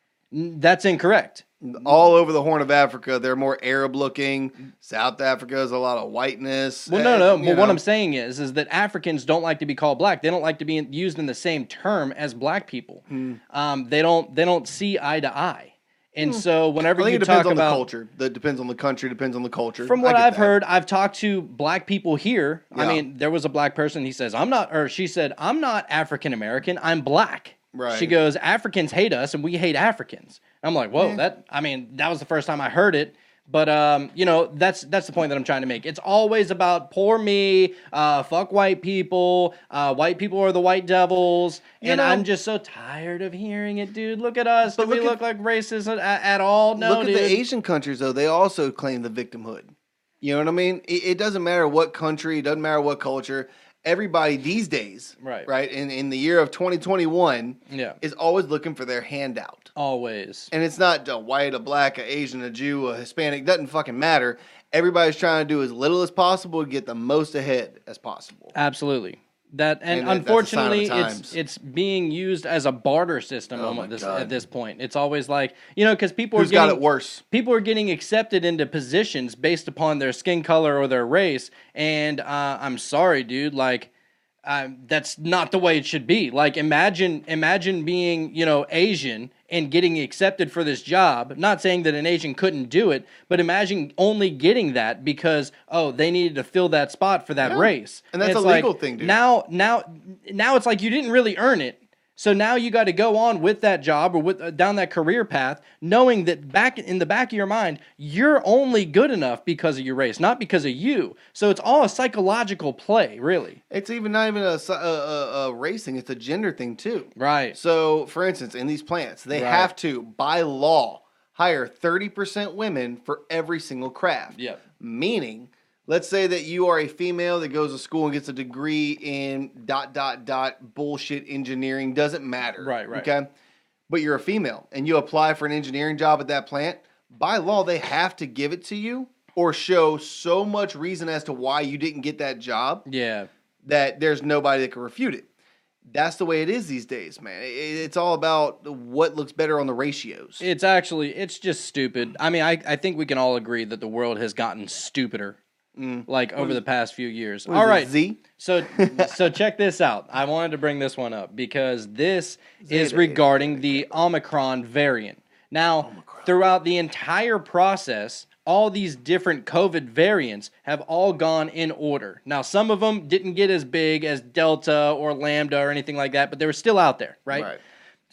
Speaker 1: N- That's incorrect.
Speaker 2: all over the Horn of Africa, they're more Arab looking. South Africa has a lot of whiteness.
Speaker 1: Well, no,
Speaker 2: Uh,
Speaker 1: no.
Speaker 2: you
Speaker 1: But what
Speaker 2: know.
Speaker 1: I'm saying is, is that Africans don't like to be called black. They don't like to be in- used in the same term as black people.
Speaker 2: Hmm.
Speaker 1: Um, they don't. They don't see eye to eye. And so
Speaker 2: I
Speaker 1: whenever
Speaker 2: think
Speaker 1: you
Speaker 2: it depends
Speaker 1: talk
Speaker 2: on
Speaker 1: about
Speaker 2: the culture. That depends on the country. Depends on the culture.
Speaker 1: From
Speaker 2: I
Speaker 1: what
Speaker 2: get
Speaker 1: I've
Speaker 2: that.
Speaker 1: heard, I've talked to black people here. I
Speaker 2: Yeah.
Speaker 1: mean, there was a black person. He says, "I'm not," or she said, "I'm not African American. I'm black."
Speaker 2: Right.
Speaker 1: She goes, "Africans hate us, and we hate Africans." I'm like, "Whoa, that." I mean, that was the first time I heard it. But um, you know, that's that's the point that I'm trying to make. It's always about poor me, uh, fuck white people. Uh, white people are the white devils,
Speaker 2: You
Speaker 1: and
Speaker 2: know-
Speaker 1: I'm just so tired of hearing it, dude. Look at us. Do
Speaker 2: But
Speaker 1: we
Speaker 2: look
Speaker 1: look
Speaker 2: at-
Speaker 1: like racists at, at all? No,
Speaker 2: Look
Speaker 1: dude.
Speaker 2: at the Asian countries, though. They also claim the victimhood. You know what I mean? It, it doesn't matter what country, it doesn't matter what culture. Everybody these days,
Speaker 1: Right.
Speaker 2: right, in, in the year of twenty twenty-one,
Speaker 1: Yeah.
Speaker 2: is always looking for their handout.
Speaker 1: Always.
Speaker 2: And it's not a white, a black, a Asian, a Jew, a Hispanic. Doesn't fucking matter. Everybody's trying to do as little as possible to get the most ahead as possible.
Speaker 1: Absolutely. That and,
Speaker 2: And that- that's a sign of the
Speaker 1: unfortunately, it's
Speaker 2: times.
Speaker 1: it's being used as a barter system
Speaker 2: Oh my
Speaker 1: almost this,
Speaker 2: God.
Speaker 1: at this point. It's always like you know because people
Speaker 2: Who's
Speaker 1: are getting,
Speaker 2: got it worse?
Speaker 1: People are getting accepted into positions based upon their skin color or their race, and uh, I'm sorry, dude. Like um, that's not the way it should be. Like imagine imagine being you know Asian and getting accepted for this job. Not saying that an Asian couldn't do it, but imagine only getting that because oh they needed to fill that spot for that
Speaker 2: Yeah.
Speaker 1: race.
Speaker 2: And that's
Speaker 1: it's
Speaker 2: a
Speaker 1: like,
Speaker 2: legal thing, dude.
Speaker 1: Now now now it's like you didn't really earn it. So now you got to go on with that job or with uh, down that career path, knowing that back in the back of your mind, you're only good enough because of your race, not because of you. So it's all a psychological play, really.
Speaker 2: It's even not even a, a, a, a racing, it's a gender thing, too.
Speaker 1: Right.
Speaker 2: So, for instance, in these plants, they
Speaker 1: Right.
Speaker 2: have to, by law, hire thirty percent women for every single craft.
Speaker 1: Yep.
Speaker 2: Meaning, let's say that you are a female that goes to school and gets a degree in dot, dot, dot, bullshit engineering. Doesn't matter.
Speaker 1: Right, right.
Speaker 2: Okay? But you're a female and you apply for an engineering job at that plant. By law, they have to give it to you or show so much reason as to why you didn't get that job
Speaker 1: Yeah.
Speaker 2: that there's nobody that can refute it. That's the way it is these days, man. It- It's all about what looks better on the ratios.
Speaker 1: It's actually, it's just stupid. I mean, I, I think we can all agree that the world has gotten stupider. Like over the past few years.
Speaker 2: What is
Speaker 1: All
Speaker 2: it,
Speaker 1: right,
Speaker 2: Z?
Speaker 1: So, so check this out. I wanted to bring this one up because this is
Speaker 2: Zeta,
Speaker 1: regarding the Omicron variant. Now, throughout the entire process, all these different COVID variants have all gone in order. Now, some of them didn't get as big as Delta or Lambda or anything like that, but they were still out there, right?
Speaker 2: Right.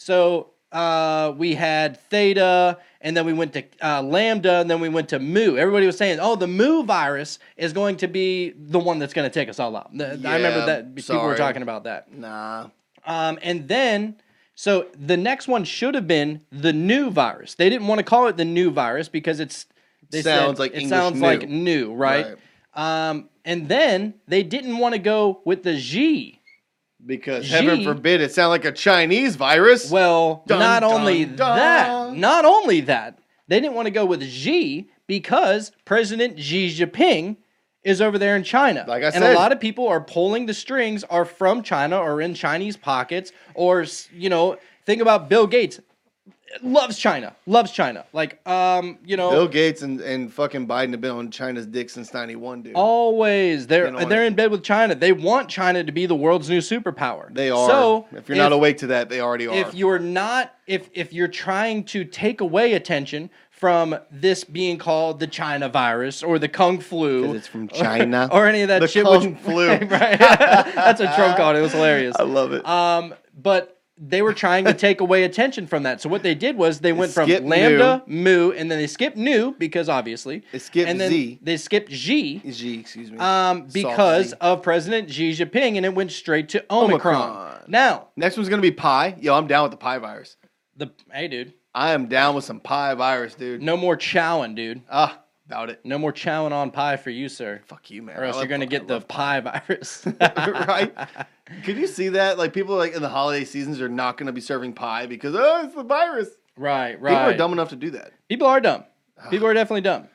Speaker 1: So uh, we had Theta, and then we went to uh, Lambda, and then we went to Mu. Everybody was saying, "Oh, the Mu virus is going to be the one that's going to take us all out." The- I remember
Speaker 2: Yeah,
Speaker 1: that people were
Speaker 2: sorry.
Speaker 1: talking about that.
Speaker 2: Nah.
Speaker 1: Um, and then, so the next one should have been the new virus. They didn't want to call it the new virus because it's they
Speaker 2: Sounds
Speaker 1: said
Speaker 2: like
Speaker 1: it
Speaker 2: English
Speaker 1: sounds
Speaker 2: new.
Speaker 1: like new, right? Um, and then they didn't want to go with the G.
Speaker 2: Because
Speaker 1: G-
Speaker 2: heaven forbid it sound like a Chinese virus.
Speaker 1: Well,
Speaker 2: Dun,
Speaker 1: not
Speaker 2: dun,
Speaker 1: only
Speaker 2: dun.
Speaker 1: that, not only that, They didn't want to go with Xi because President Xi Jinping is over there in China.
Speaker 2: Like I
Speaker 1: and
Speaker 2: said.
Speaker 1: a lot of people are pulling the strings are from China or in Chinese pockets or, you know, think about Bill Gates. Loves China. Loves China. Like, um, you know.
Speaker 2: Bill Gates and, and fucking Biden have been on China's dick since ninety-one, dude.
Speaker 1: Always. They're
Speaker 2: You know
Speaker 1: they're
Speaker 2: what?
Speaker 1: in bed with China. They want China to be the world's new superpower.
Speaker 2: They are.
Speaker 1: So
Speaker 2: if you're not awake to that, they already are.
Speaker 1: If you're not if if you're trying to take away attention from this being called the China virus or the Kung flu.
Speaker 2: Because it's from China.
Speaker 1: Or, or any of that
Speaker 2: the
Speaker 1: shit.
Speaker 2: Kung
Speaker 1: which,
Speaker 2: flu.
Speaker 1: right. That's what Trump called it. It was hilarious.
Speaker 2: I love it.
Speaker 1: Um, but they were trying to take away attention from that. So what they did was they went from
Speaker 2: skipped
Speaker 1: Lambda, Mu, and then they skipped Nu because obviously.
Speaker 2: They skipped
Speaker 1: and then
Speaker 2: Z.
Speaker 1: They skipped Xi.
Speaker 2: Xi, excuse me.
Speaker 1: Um,
Speaker 2: Soft
Speaker 1: because
Speaker 2: Z.
Speaker 1: of President Xi Jinping, and it went straight to Omicron.
Speaker 2: Omicron.
Speaker 1: Now,
Speaker 2: Next one's going to be pi. Yo, I'm down with the pi virus.
Speaker 1: the hey, dude,
Speaker 2: I am down with some pi virus, dude.
Speaker 1: no more chowing, dude.
Speaker 2: Ah, about it.
Speaker 1: No more chowing on pie for you, sir.
Speaker 2: Fuck you, man.
Speaker 1: Or else
Speaker 2: I
Speaker 1: you're
Speaker 2: love-
Speaker 1: gonna get
Speaker 2: I
Speaker 1: the
Speaker 2: love
Speaker 1: pie virus.
Speaker 2: right? Could you see that? Like people like in the holiday seasons are not going to be serving pie because oh, it's the virus.
Speaker 1: Right, right.
Speaker 2: People are dumb enough to do that.
Speaker 1: People are dumb. People are definitely dumb.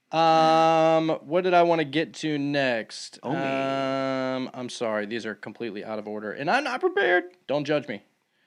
Speaker 1: Um, what did I want to get to next?
Speaker 2: Oh,
Speaker 1: um, I'm sorry, these are completely out of order, and I'm not prepared. Don't judge me.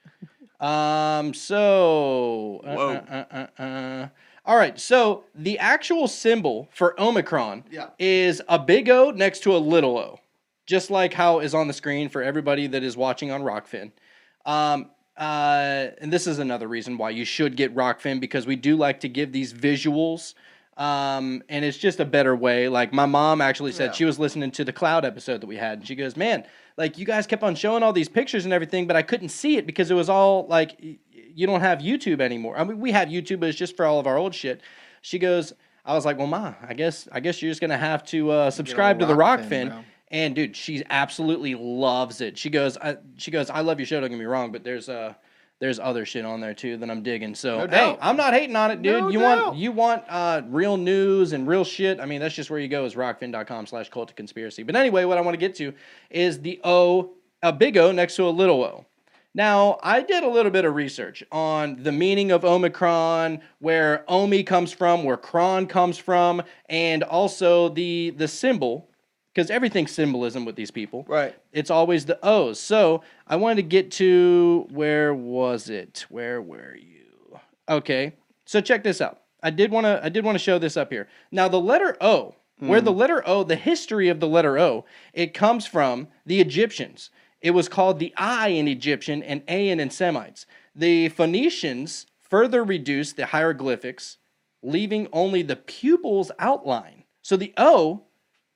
Speaker 1: Um, so, uh,
Speaker 2: Whoa.
Speaker 1: uh, uh, uh, uh. All right. So the actual symbol for Omicron
Speaker 2: Yeah.
Speaker 1: is a big O next to a little O, just like how is on the screen for everybody that is watching on Rockfin. Um, uh, and this is another reason why you should get Rockfin, because we do like to give these visuals. Um, and it's just a better way. Like my mom actually said,
Speaker 2: Yeah.
Speaker 1: she was listening to the cloud episode that we had, and she goes, man, like you guys kept on showing all these pictures and everything, but I couldn't see it because it was all like, y- you don't have YouTube anymore. I mean, we have YouTube, but it's just for all of our old shit. She goes, I was like, well, Ma, I guess, I guess you're just going to have to, uh, subscribe to the
Speaker 2: Rockfin,
Speaker 1: Rockfin.
Speaker 2: bro.
Speaker 1: And dude, she absolutely loves it. She goes, I, she goes, I love your show. Don't get me wrong, but there's, uh, there's other shit on there too that I'm digging. So
Speaker 2: No
Speaker 1: hey,
Speaker 2: doubt.
Speaker 1: I'm not hating on it, dude.
Speaker 2: No
Speaker 1: you
Speaker 2: doubt.
Speaker 1: want you want uh, real news and real shit. I mean, that's just where you go is rockfin.com slash cult of conspiracy. But anyway, what I want to get to is the O, a big O next to a little O. Now, I did a little bit of research on the meaning of Omicron, where Omi comes from, where Cron comes from, and also the the symbol, because everything's symbolism with these people.
Speaker 2: Right.
Speaker 1: It's always the O's. So I wanted to get to, where was it? Where were you? Okay. So check this out. I did want to I did want to show this up here. Now the letter O, where the letter O, the history of the letter O, it comes from the Egyptians. It was called the I in Egyptian and A in Semites. The Phoenicians further reduced the hieroglyphics, leaving only the pupils outline. So the O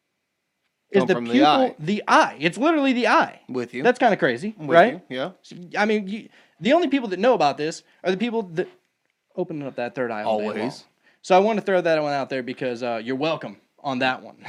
Speaker 1: is
Speaker 2: Come
Speaker 1: the
Speaker 2: from the
Speaker 1: pupil,
Speaker 2: eye.
Speaker 1: the eye. It's literally the eye.
Speaker 2: With you.
Speaker 1: That's kind of crazy,
Speaker 2: With
Speaker 1: right?
Speaker 2: you, Yeah.
Speaker 1: I mean, you, the only people that know about this are the people that open up that third eye all day long.
Speaker 2: Always.
Speaker 1: So I want to throw that one out there because uh, you're welcome on that one.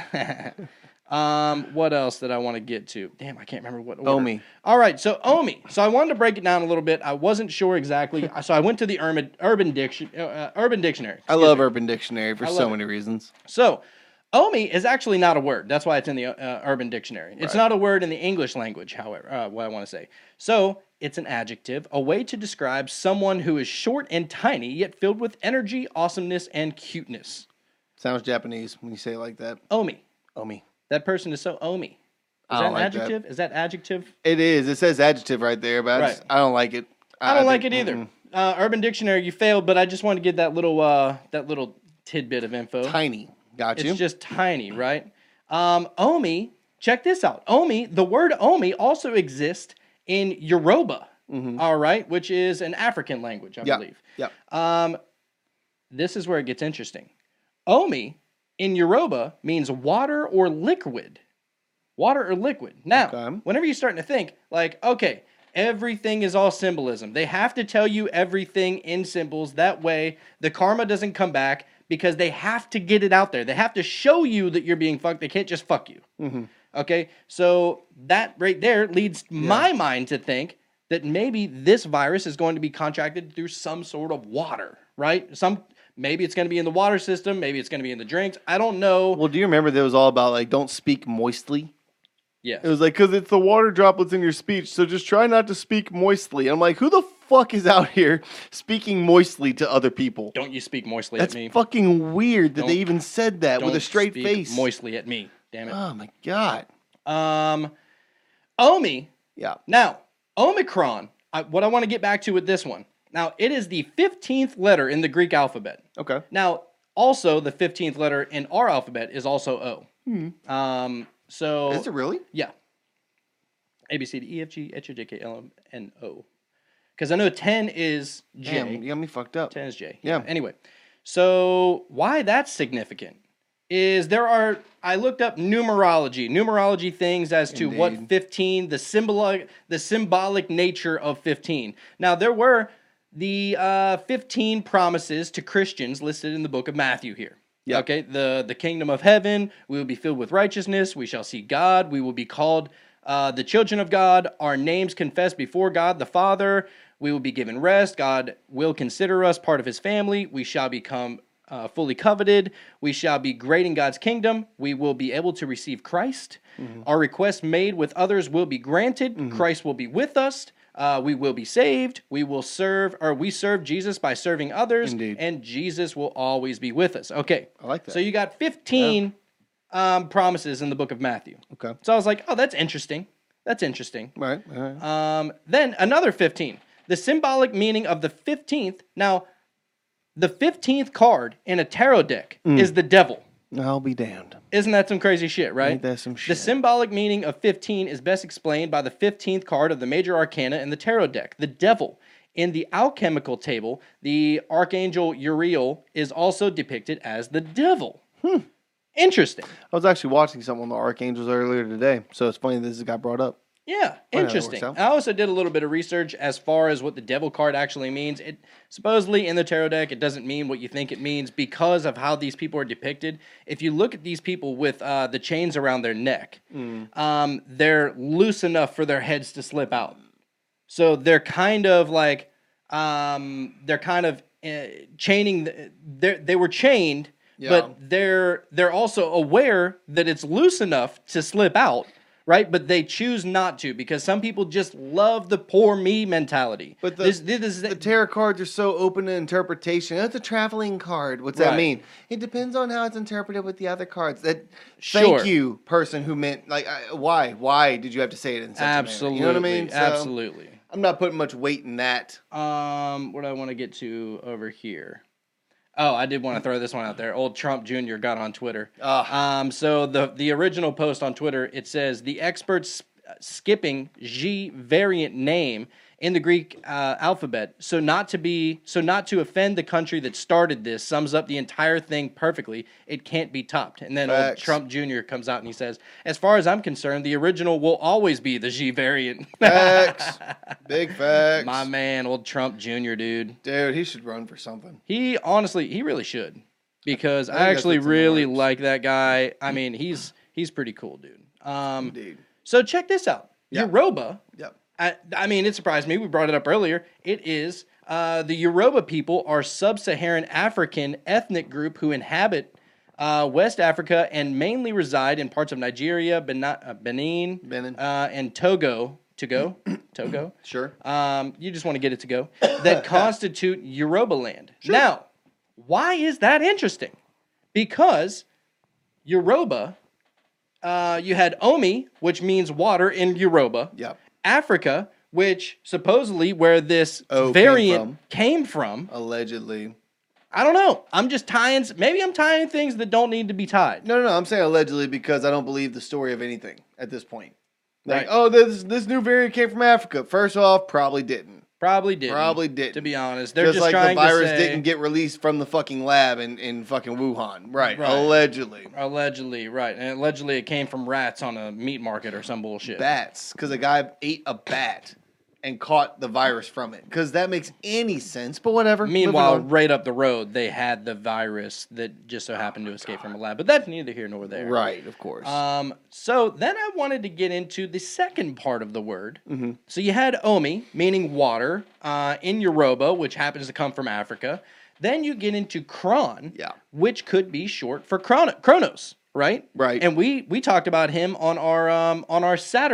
Speaker 1: um, what else did I want to get to? Damn, I can't remember what order.
Speaker 2: Omi.
Speaker 1: All right, so Omi. So I wanted to break it down a little bit. I wasn't sure exactly, so I went to the Urban Urban, Diction, uh, Urban Dictionary.
Speaker 2: I love Urban Dictionary for
Speaker 1: I love
Speaker 2: so
Speaker 1: it.
Speaker 2: many reasons.
Speaker 1: So, Omi is actually not a word. That's why it's in the uh, Urban Dictionary. It's
Speaker 2: Right.
Speaker 1: not a word in the English language, however, uh, what I want to say. So, it's an adjective, a way to describe someone who is short and tiny, yet filled with energy, awesomeness, and cuteness.
Speaker 2: Sounds Japanese when you say it like that.
Speaker 1: Omi.
Speaker 2: Omi.
Speaker 1: That person is so Omi. Is
Speaker 2: I
Speaker 1: that
Speaker 2: don't
Speaker 1: an
Speaker 2: like that.
Speaker 1: adjective? Is that adjective?
Speaker 2: It is. It says adjective right there, but I,
Speaker 1: Right.
Speaker 2: just, I don't like it.
Speaker 1: I don't like
Speaker 2: think-
Speaker 1: it either.
Speaker 2: mm-mm.
Speaker 1: Uh, Urban Dictionary, you failed, but I just wanted to get that little uh, that little tidbit of info.
Speaker 2: Tiny. Got
Speaker 1: It's
Speaker 2: you.
Speaker 1: just tiny, right? Um, Omi, check this out. Omi, the word Omi also exists in Yoruba, all right, which is an African language, I
Speaker 2: Yeah.
Speaker 1: believe.
Speaker 2: Yep.
Speaker 1: Um, this is where it gets interesting. Omi in Yoruba means water or liquid. Water or liquid. Now,
Speaker 2: Okay.
Speaker 1: whenever you're starting to think, like, okay, everything is all symbolism. They have to tell you everything in symbols. That way, the karma doesn't come back because they have to get it out there. They have to show you that you're being fucked. They can't just fuck you.
Speaker 2: Mm-hmm.
Speaker 1: Okay? So that right there leads my mind to think that maybe this virus is going to be contracted through some sort of water, right? Some maybe it's going to be in the water system, maybe it's going to be in the drinks. I don't know.
Speaker 2: Well, do you remember that was all about like don't speak moistly?
Speaker 1: Yes.
Speaker 2: It was like because it's the water droplets in your speech, so just try not to speak moistly. I'm like, who the fuck is out here speaking moistly to other people?
Speaker 1: Don't you speak moistly
Speaker 2: That's
Speaker 1: at me.
Speaker 2: fucking weird that
Speaker 1: Don't-
Speaker 2: they even said that with
Speaker 1: Don't
Speaker 2: a straight
Speaker 1: speak
Speaker 2: face.
Speaker 1: moistly at me. Damn it.
Speaker 2: Oh my god.
Speaker 1: Um, Omi.
Speaker 2: Yeah.
Speaker 1: Now, Omicron. I, what I want to get back to with this one. Now, it is the fifteenth letter in the Greek alphabet.
Speaker 2: Okay.
Speaker 1: Now, also the fifteenth letter in our alphabet is also O.
Speaker 2: Hmm.
Speaker 1: Um, so
Speaker 2: Is it really?
Speaker 1: yeah. A B C D E F G H I J K L M N O. Because I know ten is J.
Speaker 2: Damn, you got me fucked up.
Speaker 1: ten is J.
Speaker 2: Yeah.
Speaker 1: Anyway, so why that's significant is there are, I looked up numerology, numerology things as to what
Speaker 2: Indeed.
Speaker 1: fifteen, the symbolic, the symbolic nature of fifteen. Now, there were the uh, fifteen promises to Christians listed in the book of Matthew here.
Speaker 2: Yeah.
Speaker 1: Okay, the, the kingdom of heaven, we will be filled with righteousness, we shall see God, we will be called uh, the children of God, our names confessed before God the Father, we will be given rest, God will consider us part of his family, we shall become uh, fully coveted, we shall be great in God's kingdom, we will be able to receive Christ,
Speaker 2: Mm-hmm.
Speaker 1: our requests made with others will be granted, Christ will be with us, uh, we will be saved, we will serve, or we serve Jesus by serving others,
Speaker 2: Indeed.
Speaker 1: and Jesus will always be with us. Okay.
Speaker 2: I like that.
Speaker 1: So you got fifteen um, promises in the book of Matthew.
Speaker 2: Okay.
Speaker 1: So I was like, oh, that's interesting. That's interesting.
Speaker 2: Right. All right.
Speaker 1: Um, then another fifteen. The symbolic meaning of the fifteenth. Now, the fifteenth card in a tarot deck
Speaker 2: Mm.
Speaker 1: is the devil.
Speaker 2: I'll be damned.
Speaker 1: Isn't that some crazy shit, right?
Speaker 2: Ain't that some
Speaker 1: The
Speaker 2: shit?
Speaker 1: symbolic meaning of fifteen is best explained by the fifteenth card of the major arcana in the tarot deck, the devil. In the alchemical table, the archangel Uriel is also depicted as the devil.
Speaker 2: Hmm.
Speaker 1: Interesting.
Speaker 2: I was actually watching something on the Archangels earlier today, so it's funny this got brought up.
Speaker 1: Yeah,
Speaker 2: that
Speaker 1: interesting.
Speaker 2: works
Speaker 1: I
Speaker 2: out.
Speaker 1: also did a little bit of research as far as what the devil card actually means. It supposedly in the tarot deck, it doesn't mean what you think it means because of how these people are depicted. If you look at these people with uh, the chains around their neck,
Speaker 2: Mm.
Speaker 1: um, they're loose enough for their heads to slip out. So they're kind of like um, they're kind of uh, chaining. They they were chained,
Speaker 2: Yeah.
Speaker 1: but they're they're also aware that it's loose enough to slip out. Right, but they choose not to because some people just love the poor me mentality.
Speaker 2: But the,
Speaker 1: this, this is
Speaker 2: the tarot cards are so open to interpretation. It's a traveling card. What's that
Speaker 1: Right.
Speaker 2: mean? It depends on how it's interpreted with the other cards. That
Speaker 1: Sure.
Speaker 2: thank you, person who meant like I, why why did you have to say it in such
Speaker 1: absolutely,
Speaker 2: a manner? You know what I mean? So,
Speaker 1: absolutely.
Speaker 2: I'm not putting much weight in that.
Speaker 1: Um, what do I want to get to over here? Oh, I did want to throw this one out there. Old Trump Junior got on Twitter.
Speaker 2: Ah.
Speaker 1: Um, so the the original post on Twitter, it says the experts skipping G variant name in the Greek uh, alphabet, so not to be so not to offend the country that started this, sums up the entire thing perfectly. It can't be topped. And then old
Speaker 2: Facts.
Speaker 1: Trump Junior comes out and he says, as far as I'm concerned, the original will always be the G variant.
Speaker 2: Facts. Big facts.
Speaker 1: My man, old Trump Junior, dude.
Speaker 2: Dude, he should run for something.
Speaker 1: He honestly, he really should, because
Speaker 2: I
Speaker 1: I,
Speaker 2: think that's
Speaker 1: actually
Speaker 2: what's in the
Speaker 1: really
Speaker 2: works.
Speaker 1: like that guy. I mean, he's he's pretty cool, dude. Um,
Speaker 2: Indeed.
Speaker 1: so check this out,
Speaker 2: Yeah.
Speaker 1: Yoruba.
Speaker 2: Yep.
Speaker 1: I, I mean, it surprised me. We brought it up earlier. It is uh, the Yoruba people are sub-Saharan African ethnic group who inhabit uh, West Africa and mainly reside in parts of Nigeria, Bena- uh, Benin,
Speaker 2: Benin.
Speaker 1: Uh, and Togo. Togo, Togo.
Speaker 2: Sure.
Speaker 1: Um, you just want to get it to go. That constitute Yoruba land. Now, why is that interesting? Because Yoruba, uh, you had Omi, which means water in Yoruba.
Speaker 2: Yep.
Speaker 1: Africa, which supposedly where this
Speaker 2: O came
Speaker 1: variant
Speaker 2: from.
Speaker 1: came from.
Speaker 2: Allegedly.
Speaker 1: I don't know. I'm just tying. Maybe I'm tying things that don't need to be tied.
Speaker 2: No, no, no. I'm saying allegedly because I don't believe the story of anything at this point. Like,
Speaker 1: Right.
Speaker 2: oh, this this new variant came from Africa. First off, probably didn't.
Speaker 1: Probably didn't.
Speaker 2: Probably didn't.
Speaker 1: To be honest, they're
Speaker 2: Just,
Speaker 1: just
Speaker 2: like
Speaker 1: trying
Speaker 2: the virus
Speaker 1: to say,
Speaker 2: didn't get released from the fucking lab in, in fucking Wuhan. Right.
Speaker 1: Right.
Speaker 2: Allegedly.
Speaker 1: Allegedly, right, and allegedly it came from rats on a meat market or some bullshit.
Speaker 2: Bats. Because a guy ate a bat and caught the virus from it. Because that makes any sense, but whatever.
Speaker 1: Meanwhile,
Speaker 2: Moving on.
Speaker 1: right up the road, they had the virus that just so happened to escape from a lab. But that's neither here nor there.
Speaker 2: Right, of course.
Speaker 1: Um. So then I wanted to get into the second part of the word.
Speaker 2: Mm-hmm.
Speaker 1: So you had Omi, meaning water, uh, in Yoruba, which happens to come from Africa. Then you get into Kron,
Speaker 2: Yeah.
Speaker 1: which could be short for Chron- Chronos, right?
Speaker 2: Right.
Speaker 1: And we we talked about him on our um on our Saturn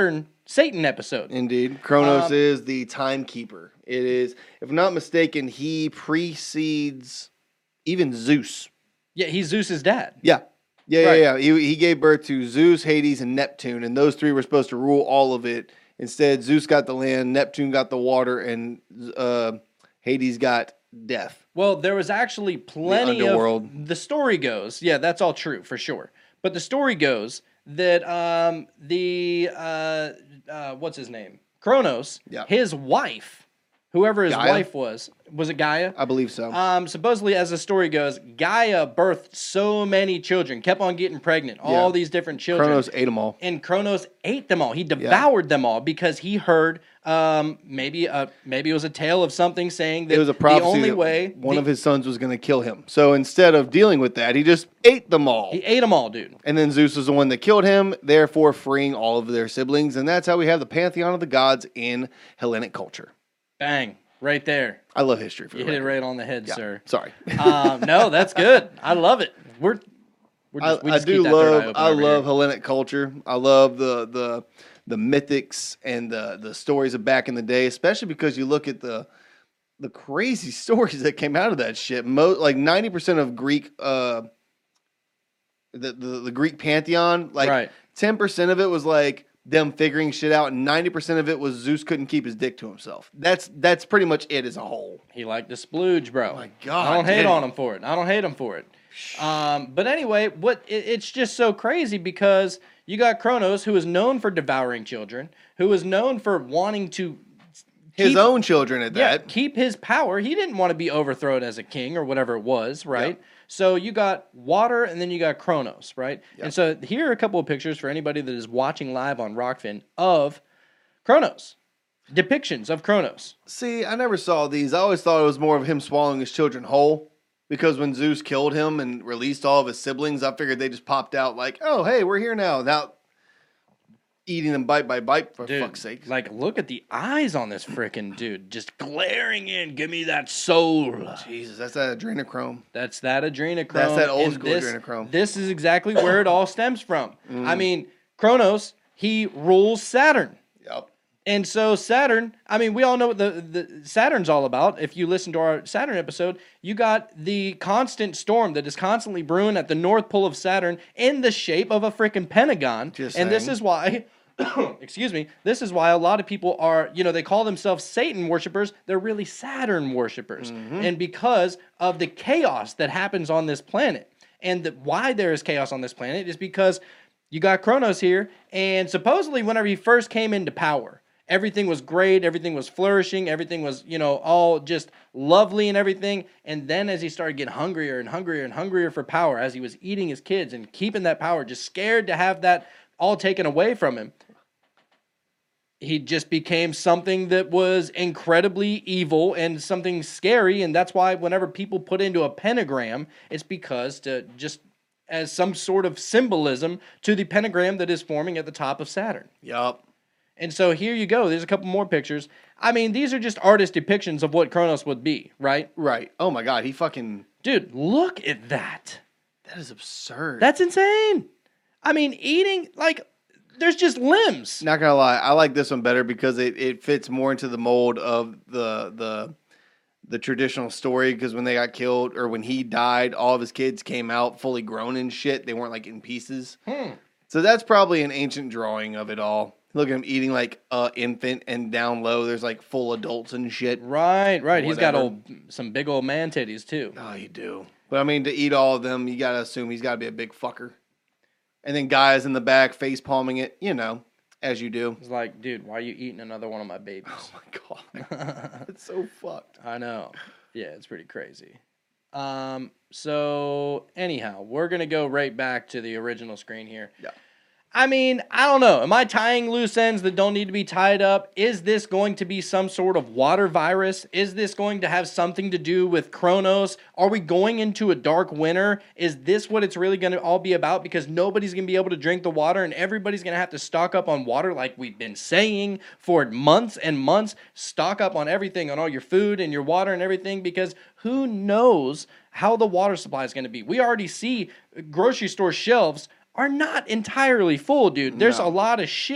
Speaker 1: Satan episode.
Speaker 2: Indeed. Kronos
Speaker 1: Um,
Speaker 2: is the timekeeper. It is, if I'm not mistaken, he precedes even Zeus.
Speaker 1: Yeah, he's Zeus's dad.
Speaker 2: Yeah. Yeah,
Speaker 1: Right.
Speaker 2: yeah, yeah. He, he gave birth to Zeus, Hades, and Neptune, and those three were supposed to rule all of it. Instead, Zeus got the land, Neptune got the water, and uh, Hades got death.
Speaker 1: Well, there was actually plenty
Speaker 2: underworld.
Speaker 1: of the story goes. Yeah, that's all true for sure. But the story goes that um, the uh, uh, what's his name, Kronos,
Speaker 2: Yeah.
Speaker 1: his wife, whoever his
Speaker 2: Gaia?
Speaker 1: wife was, was it Gaia?
Speaker 2: I believe so.
Speaker 1: Um, supposedly, as the story goes, Gaia birthed so many children, kept on getting pregnant, all
Speaker 2: Yeah.
Speaker 1: these different children.
Speaker 2: Kronos ate them all.
Speaker 1: And Kronos ate them all. He devoured them all because he heard um, maybe a, maybe it was a tale of something saying that
Speaker 2: It was a
Speaker 1: the
Speaker 2: prophecy
Speaker 1: only
Speaker 2: that
Speaker 1: way
Speaker 2: one
Speaker 1: the-
Speaker 2: of his sons was going to kill him. So instead of dealing with that, he just ate them all.
Speaker 1: he ate them all, dude.
Speaker 2: And then Zeus was the one that killed him, therefore freeing all of their siblings. And that's how we have the pantheon of the gods in Hellenic culture.
Speaker 1: Bang, right there.
Speaker 2: I love history. For
Speaker 1: You
Speaker 2: the
Speaker 1: hit it
Speaker 2: record.
Speaker 1: right on the head,
Speaker 2: Yeah,
Speaker 1: sir.
Speaker 2: Sorry.
Speaker 1: um, no, that's good. I love it. We're, we're
Speaker 2: I,
Speaker 1: just, we
Speaker 2: I
Speaker 1: just
Speaker 2: do
Speaker 1: keep that third eye
Speaker 2: love
Speaker 1: open
Speaker 2: I
Speaker 1: over
Speaker 2: love
Speaker 1: here.
Speaker 2: Hellenic culture. I love the the the mythics and the the stories of back in the day, especially because you look at the the crazy stories that came out of that shit. Mo- like ninety percent of Greek uh the, the the Greek pantheon, like
Speaker 1: Right.
Speaker 2: ten percent of it was like them figuring shit out, and ninety percent of it was Zeus couldn't keep his dick to himself. That's that's pretty much it as a whole.
Speaker 1: He liked to splooge, bro.
Speaker 2: Oh my God,
Speaker 1: I don't hate
Speaker 2: did
Speaker 1: on
Speaker 2: he?
Speaker 1: him for it. I don't hate him for it. Um, but anyway, what it, it's just so crazy because you got Kronos, who is known for devouring children, who is known for wanting to
Speaker 2: His
Speaker 1: keep-
Speaker 2: own children at
Speaker 1: yeah,
Speaker 2: that.
Speaker 1: keep his power. He didn't want to be overthrown as a king or whatever it was, right? So you got water and then you got Kronos, right? And so here are a couple of pictures for anybody that is watching live on Rockfin of Kronos. Depictions of Kronos.
Speaker 2: See, I never saw these. I always thought it was more of him swallowing his children whole. Because when Zeus killed him and released all of his siblings, I figured they just popped out like, oh, hey, we're here now. Without eating them bite by bite, for
Speaker 1: Dude,
Speaker 2: fuck's sake.
Speaker 1: like, look at the eyes on this freaking dude. Just glaring in. Give me that soul.
Speaker 2: Jesus, that's that adrenochrome.
Speaker 1: That's that adrenochrome.
Speaker 2: That's that old
Speaker 1: and
Speaker 2: school
Speaker 1: this,
Speaker 2: adrenochrome.
Speaker 1: This is exactly where it all stems from.
Speaker 2: Mm.
Speaker 1: I mean, Kronos, he rules Saturn.
Speaker 2: Yep.
Speaker 1: And so Saturn, I mean, we all know what the, the Saturn's all about. If you listen to our Saturn episode, you got the constant storm that is constantly brewing at the North Pole of Saturn in the shape of a freaking pentagon.
Speaker 2: Just
Speaker 1: and this
Speaker 2: saying.
Speaker 1: is why, excuse me, this is why a lot of people are, you know, they call themselves Satan worshipers. They're really Saturn worshipers.
Speaker 2: Mm-hmm.
Speaker 1: And because of the chaos that happens on this planet, and the, why there is chaos on this planet is because you got Kronos here, and supposedly whenever he first came into power, everything was great, everything was flourishing, everything was, you know, all just lovely and everything. And then as he started getting hungrier and hungrier and hungrier for power, as he was eating his kids and keeping that power, just scared to have that all taken away from him, he just became something that was incredibly evil and something scary. And that's why whenever people put into a pentagram, it's because to just as some sort of symbolism to the pentagram that is forming at the top of Saturn.
Speaker 2: Yup.
Speaker 1: And so here you go. There's a couple more pictures. I mean, these are just artist depictions of what Kronos would be, right?
Speaker 2: Right. Oh my God, he fucking.
Speaker 1: Dude, look at that.
Speaker 2: That is absurd.
Speaker 1: That's insane. I mean, eating, like, there's just limbs.
Speaker 2: Not gonna lie, I like this one better because it, it fits more into the mold of the the the traditional story. Because when they got killed or when he died, all of his kids came out fully grown and shit. They weren't like in pieces.
Speaker 1: Hmm.
Speaker 2: So that's probably an ancient drawing of it all. Look at him eating like a infant, and down low there's like full adults and shit.
Speaker 1: Right, right. He's got
Speaker 2: Whatever.
Speaker 1: old, some big old man titties, too.
Speaker 2: Oh, you do. But I mean, to eat all of them, you gotta assume he's gotta be a big fucker. And then guys in the back face palming it, you know, as you do.
Speaker 1: It's like, dude, why are you eating another one of my babies?
Speaker 2: Oh my God, it's so fucked.
Speaker 1: I know. Yeah, it's pretty crazy. Um, so anyhow, we're gonna go right back to the original screen here.
Speaker 2: Yeah.
Speaker 1: I mean, I don't know. Am I tying loose ends that don't need to be tied up? Is this going to be some sort of water virus? Is this going to have something to do with Kronos? Are we going into a dark winter? Is this what it's really going to all be about? Because nobody's going to be able to drink the water and everybody's going to have to stock up on water like we've been saying for months and months. Stock up on everything, on all your food and your water and everything, because who knows how the water supply is going to be. We already see grocery store shelves are not entirely full, dude. There's
Speaker 2: No.
Speaker 1: a lot of shit.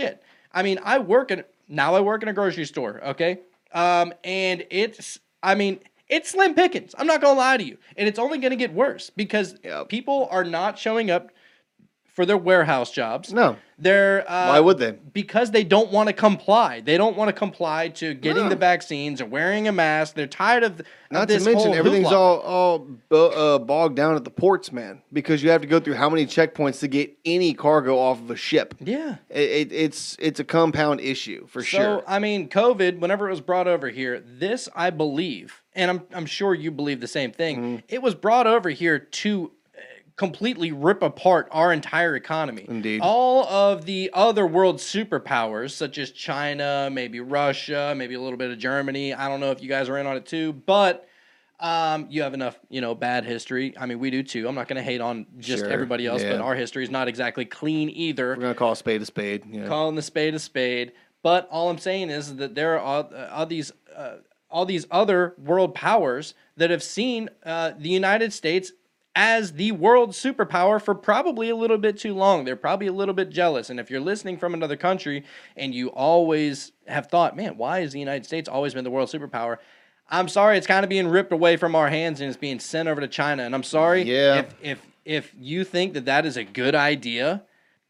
Speaker 1: I mean, I work in now I work in a grocery store, okay? Um, and it's, I mean, it's slim pickings. I'm not gonna lie to you, and it's only gonna get worse because
Speaker 2: Yep.
Speaker 1: people are not showing up for their warehouse jobs.
Speaker 2: No.
Speaker 1: They're uh,
Speaker 2: Why would they?
Speaker 1: Because they don't want to comply. They don't want to comply to getting
Speaker 2: No.
Speaker 1: the vaccines or wearing a mask. They're tired of, of
Speaker 2: Not
Speaker 1: this
Speaker 2: to mention
Speaker 1: whole
Speaker 2: everything's
Speaker 1: hoopla.
Speaker 2: all all bo- uh, bogged down at the ports, man, because you have to go through how many checkpoints to get any cargo off of a ship.
Speaker 1: Yeah.
Speaker 2: It, it, it's it's a compound issue for
Speaker 1: So,
Speaker 2: sure.
Speaker 1: I mean, COVID, whenever it was brought over here, this, I believe, and I'm, I'm sure you believe the same thing,
Speaker 2: Mm-hmm.
Speaker 1: it was brought over here to uh, completely rip apart our entire economy.
Speaker 2: Indeed.
Speaker 1: All of the other world superpowers, such as China, maybe Russia, maybe a little bit of Germany. I don't know if you guys are in on it too, but um, you have enough, you know, bad history. I mean, we do too. I'm not going to hate on just
Speaker 2: Sure,
Speaker 1: everybody else,
Speaker 2: yeah.
Speaker 1: but our history is not exactly clean either.
Speaker 2: We're gonna call a spade a spade. You know?
Speaker 1: Calling the spade a spade. But all I'm saying is that there are uh, all these uh, all these other world powers that have seen uh, the United States as the world superpower for probably a little bit too long. They're probably a little bit jealous. And if you're listening from another country and you always have thought, man, why has the United States always been the world superpower? I'm sorry, it's kind of being ripped away from our hands and it's being sent over to China. And I'm sorry
Speaker 2: Yeah.
Speaker 1: if if if you think that that is a good idea,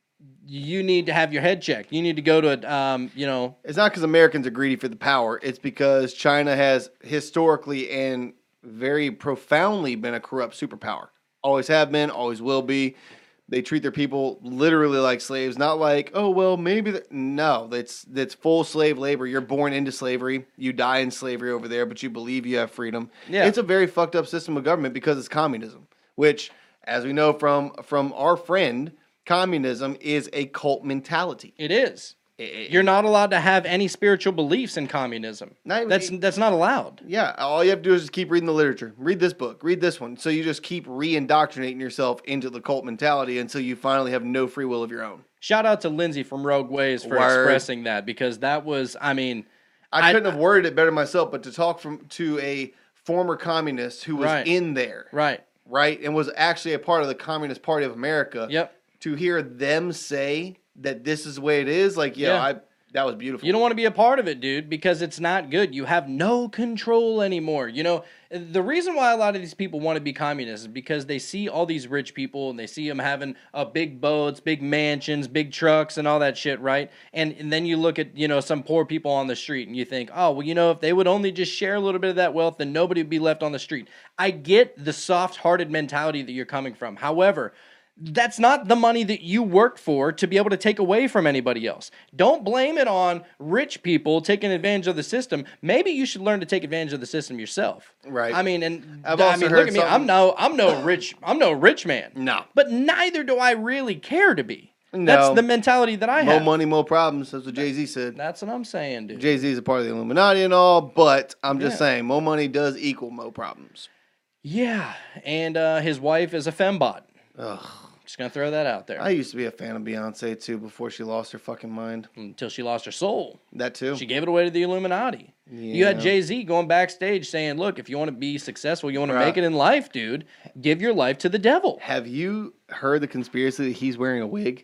Speaker 1: you need to have your head checked. You need to go to a, um, you know,
Speaker 2: It's not because Americans are greedy for the power. It's because China has historically and very profoundly been a corrupt superpower. Always have been, always will be. They treat their people literally like slaves, not like, oh, well, maybe. The... No, that's that's full slave labor. You're born into slavery. You die in slavery over there, but you believe you have freedom.
Speaker 1: Yeah.
Speaker 2: It's a very fucked up system of government because it's communism, which, as we know from from our friend, communism is a cult mentality.
Speaker 1: it is.
Speaker 2: It-
Speaker 1: You're not allowed to have any spiritual beliefs in communism.
Speaker 2: Not even-
Speaker 1: That's that's not allowed.
Speaker 2: Yeah, all you have to do is just keep reading the literature. Read this book, read this one. So you just keep re-indoctrinating yourself into the cult mentality until you finally have no free will of your own.
Speaker 1: Shout out to Lindsay from Rogue Ways for
Speaker 2: Word.
Speaker 1: expressing that because that was, I mean,
Speaker 2: I,
Speaker 1: I-
Speaker 2: couldn't have worded it better myself, but to talk from to a former communist who was
Speaker 1: Right.
Speaker 2: in there,
Speaker 1: right.
Speaker 2: right, and was actually a part of the Communist Party of America.
Speaker 1: Yep.
Speaker 2: To hear them say that this is the way it is, like, yeah,
Speaker 1: Yeah.
Speaker 2: I that was beautiful.
Speaker 1: You don't want to be a part of it, dude, because it's not good. You have no control anymore. You know, the reason why a lot of these people want to be communists is because they see all these rich people and they see them having uh, big boats, big mansions, big trucks, and all that shit, right? And and then you look at, you know, some poor people on the street and you think, oh, well, you know, if they would only just share a little bit of that wealth, then nobody would be left on the street. I get the soft-hearted mentality that you're coming from. However, that's not the money that you worked for to be able to take away from anybody else. Don't blame it on rich people taking advantage of the system. Maybe you should learn to take advantage of the system yourself.
Speaker 2: Right.
Speaker 1: I mean, and
Speaker 2: I've
Speaker 1: I
Speaker 2: also
Speaker 1: mean,
Speaker 2: heard
Speaker 1: look at me. I'm
Speaker 2: something-
Speaker 1: no, I'm no rich. I'm no rich man.
Speaker 2: No.
Speaker 1: But neither do I really care to be.
Speaker 2: No.
Speaker 1: That's the mentality that I
Speaker 2: More
Speaker 1: have.
Speaker 2: money, more problems. That's what Jay Z said.
Speaker 1: That's what I'm saying, dude.
Speaker 2: Jay Z is a part of the Illuminati and all, but I'm just
Speaker 1: Yeah.
Speaker 2: saying, more money does equal more problems.
Speaker 1: Yeah, and uh, his wife is a fembot.
Speaker 2: Ugh.
Speaker 1: Just gonna throw that out there
Speaker 2: I used to be a fan of Beyonce too before she lost her fucking mind.
Speaker 1: until she lost her soul.
Speaker 2: That too.
Speaker 1: She gave it away to the Illuminati. You had
Speaker 2: Yeah.
Speaker 1: Jay-Z going backstage saying, look, if you want to be successful, you want to
Speaker 2: Right.
Speaker 1: make it in life, dude, give your life to the devil.
Speaker 2: Have you heard the conspiracy that he's wearing a wig?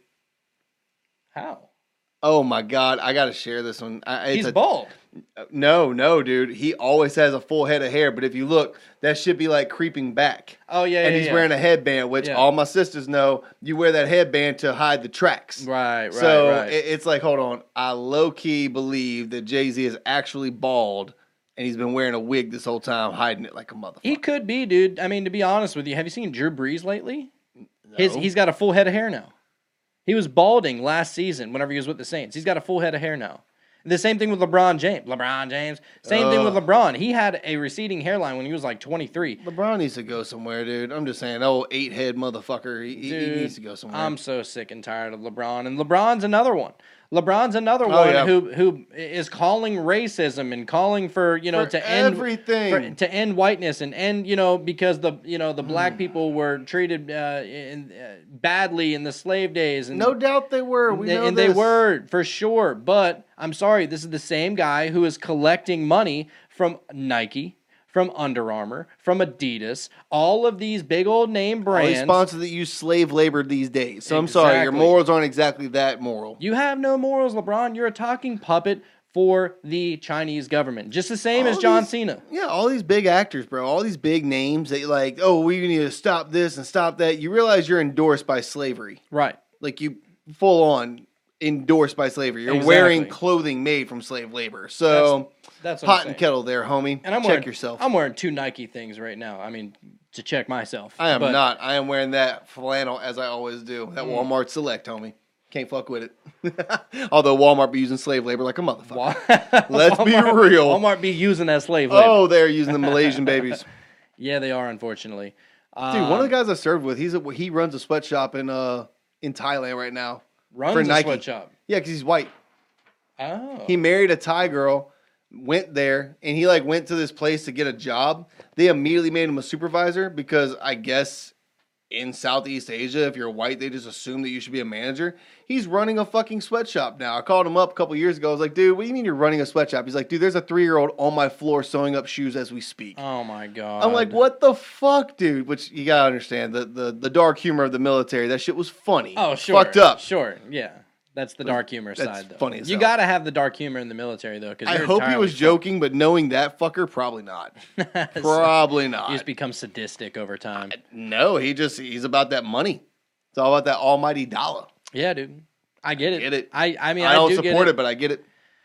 Speaker 1: How?
Speaker 2: Oh my god, I gotta share this one. I, it's
Speaker 1: He's
Speaker 2: a-
Speaker 1: bald.
Speaker 2: No, no, dude. He always has a full head of hair, but if you look, that should be like creeping back.
Speaker 1: Oh, yeah,
Speaker 2: and
Speaker 1: yeah,
Speaker 2: he's
Speaker 1: yeah.
Speaker 2: wearing a headband, which
Speaker 1: Yeah.
Speaker 2: all my sisters know. You wear that headband to hide the tracks.
Speaker 1: Right, right,
Speaker 2: So
Speaker 1: right.
Speaker 2: it- it's like, hold on. I low key believe that Jay Z is actually bald, and he's been wearing a wig this whole time, hiding it like a motherfucker.
Speaker 1: He could be, dude. I mean, to be honest with you, have you seen Drew Brees lately? His,
Speaker 2: No.
Speaker 1: he's got a full head of hair now. He was balding last season whenever he was with the Saints. He's got a full head of hair now. The same thing with LeBron James. LeBron James. Same thing with
Speaker 2: Ugh.
Speaker 1: LeBron. He had a receding hairline when he was like twenty-three.
Speaker 2: LeBron needs to go somewhere, dude. I'm just saying, oh, eight head motherfucker. He, he- he
Speaker 1: Dude,
Speaker 2: needs to go somewhere.
Speaker 1: I'm so sick and tired of LeBron. And LeBron's another one. LeBron's another
Speaker 2: Oh,
Speaker 1: one
Speaker 2: yeah.
Speaker 1: who who is calling racism and calling for, you know,
Speaker 2: For
Speaker 1: to end
Speaker 2: everything.
Speaker 1: for, to end whiteness and end, you know, because the, you know, the
Speaker 2: Mm.
Speaker 1: black people were treated uh, in, uh, badly in the slave days and
Speaker 2: no doubt they were. We
Speaker 1: and,
Speaker 2: know
Speaker 1: and
Speaker 2: this.
Speaker 1: they were for sure. But I'm sorry, this is the same guy who is collecting money from Nike, from Under Armour, from Adidas, all of these big old name
Speaker 2: All these
Speaker 1: brands.
Speaker 2: sponsors that use slave labor these days. So I'm sorry, your
Speaker 1: Exactly.
Speaker 2: morals aren't exactly that moral.
Speaker 1: You have no morals, LeBron. You're a talking puppet for the Chinese government. Just the same
Speaker 2: All
Speaker 1: as John
Speaker 2: these-
Speaker 1: Cena.
Speaker 2: Yeah, all these big actors, bro. All these big names that like, oh, we need to stop this and stop that. You realize you're endorsed by slavery.
Speaker 1: Right.
Speaker 2: Like you full on endorsed by slavery. You're
Speaker 1: Exactly.
Speaker 2: wearing clothing made from slave labor. So
Speaker 1: That's what I'm
Speaker 2: pot
Speaker 1: saying.
Speaker 2: and kettle there, homie.
Speaker 1: And I'm
Speaker 2: Check
Speaker 1: wearing,
Speaker 2: yourself.
Speaker 1: I'm wearing two Nike things right now. I mean, to check myself.
Speaker 2: I am
Speaker 1: But-
Speaker 2: not. I am wearing that flannel as I always do. That
Speaker 1: Mm.
Speaker 2: Walmart Select, homie. Can't fuck with it. Although Walmart be using slave labor like a motherfucker.
Speaker 1: Wa-
Speaker 2: Let's be
Speaker 1: Walmart-
Speaker 2: real.
Speaker 1: Walmart be using that slave labor.
Speaker 2: Oh, they're using the Malaysian babies.
Speaker 1: Yeah, they are, unfortunately.
Speaker 2: Dude, one of the
Speaker 1: Um,
Speaker 2: guys I served with, he's a, he runs a sweatshop in uh in Thailand right now.
Speaker 1: runs
Speaker 2: for
Speaker 1: a
Speaker 2: Nike.
Speaker 1: sweatshop.
Speaker 2: Yeah, because he's white.
Speaker 1: Oh.
Speaker 2: He married a Thai girl, went there, and he like went to this place to get a job. They immediately made him a supervisor because I guess in Southeast Asia, if you're white, they just assume that you should be a manager. He's running a fucking sweatshop now. I called him up a couple years ago. I was like, dude, what do you mean you're running a sweatshop? He's like, dude, there's a three-year-old on my floor sewing up shoes as we speak.
Speaker 1: Oh, my God.
Speaker 2: I'm like, what the fuck, dude? Which you gotta understand, the, the the dark humor of the military, that shit was funny.
Speaker 1: Oh, sure.
Speaker 2: Fucked up.
Speaker 1: Sure, yeah. That's the dark humor
Speaker 2: That's
Speaker 1: side, though.
Speaker 2: funny as
Speaker 1: you
Speaker 2: hell.
Speaker 1: got to have the dark humor in the military, though. Cause
Speaker 2: I
Speaker 1: you're
Speaker 2: hope he
Speaker 1: entirely
Speaker 2: was
Speaker 1: fucked.
Speaker 2: joking, but knowing that fucker, probably not. Probably not.
Speaker 1: You just become sadistic over time.
Speaker 2: No, he just he's about that money. It's all about that almighty dollar.
Speaker 1: Yeah, dude. I get it.
Speaker 2: Get it?
Speaker 1: I, I mean,
Speaker 2: I
Speaker 1: I,
Speaker 2: don't
Speaker 1: do get
Speaker 2: support
Speaker 1: it.
Speaker 2: it, but I get it.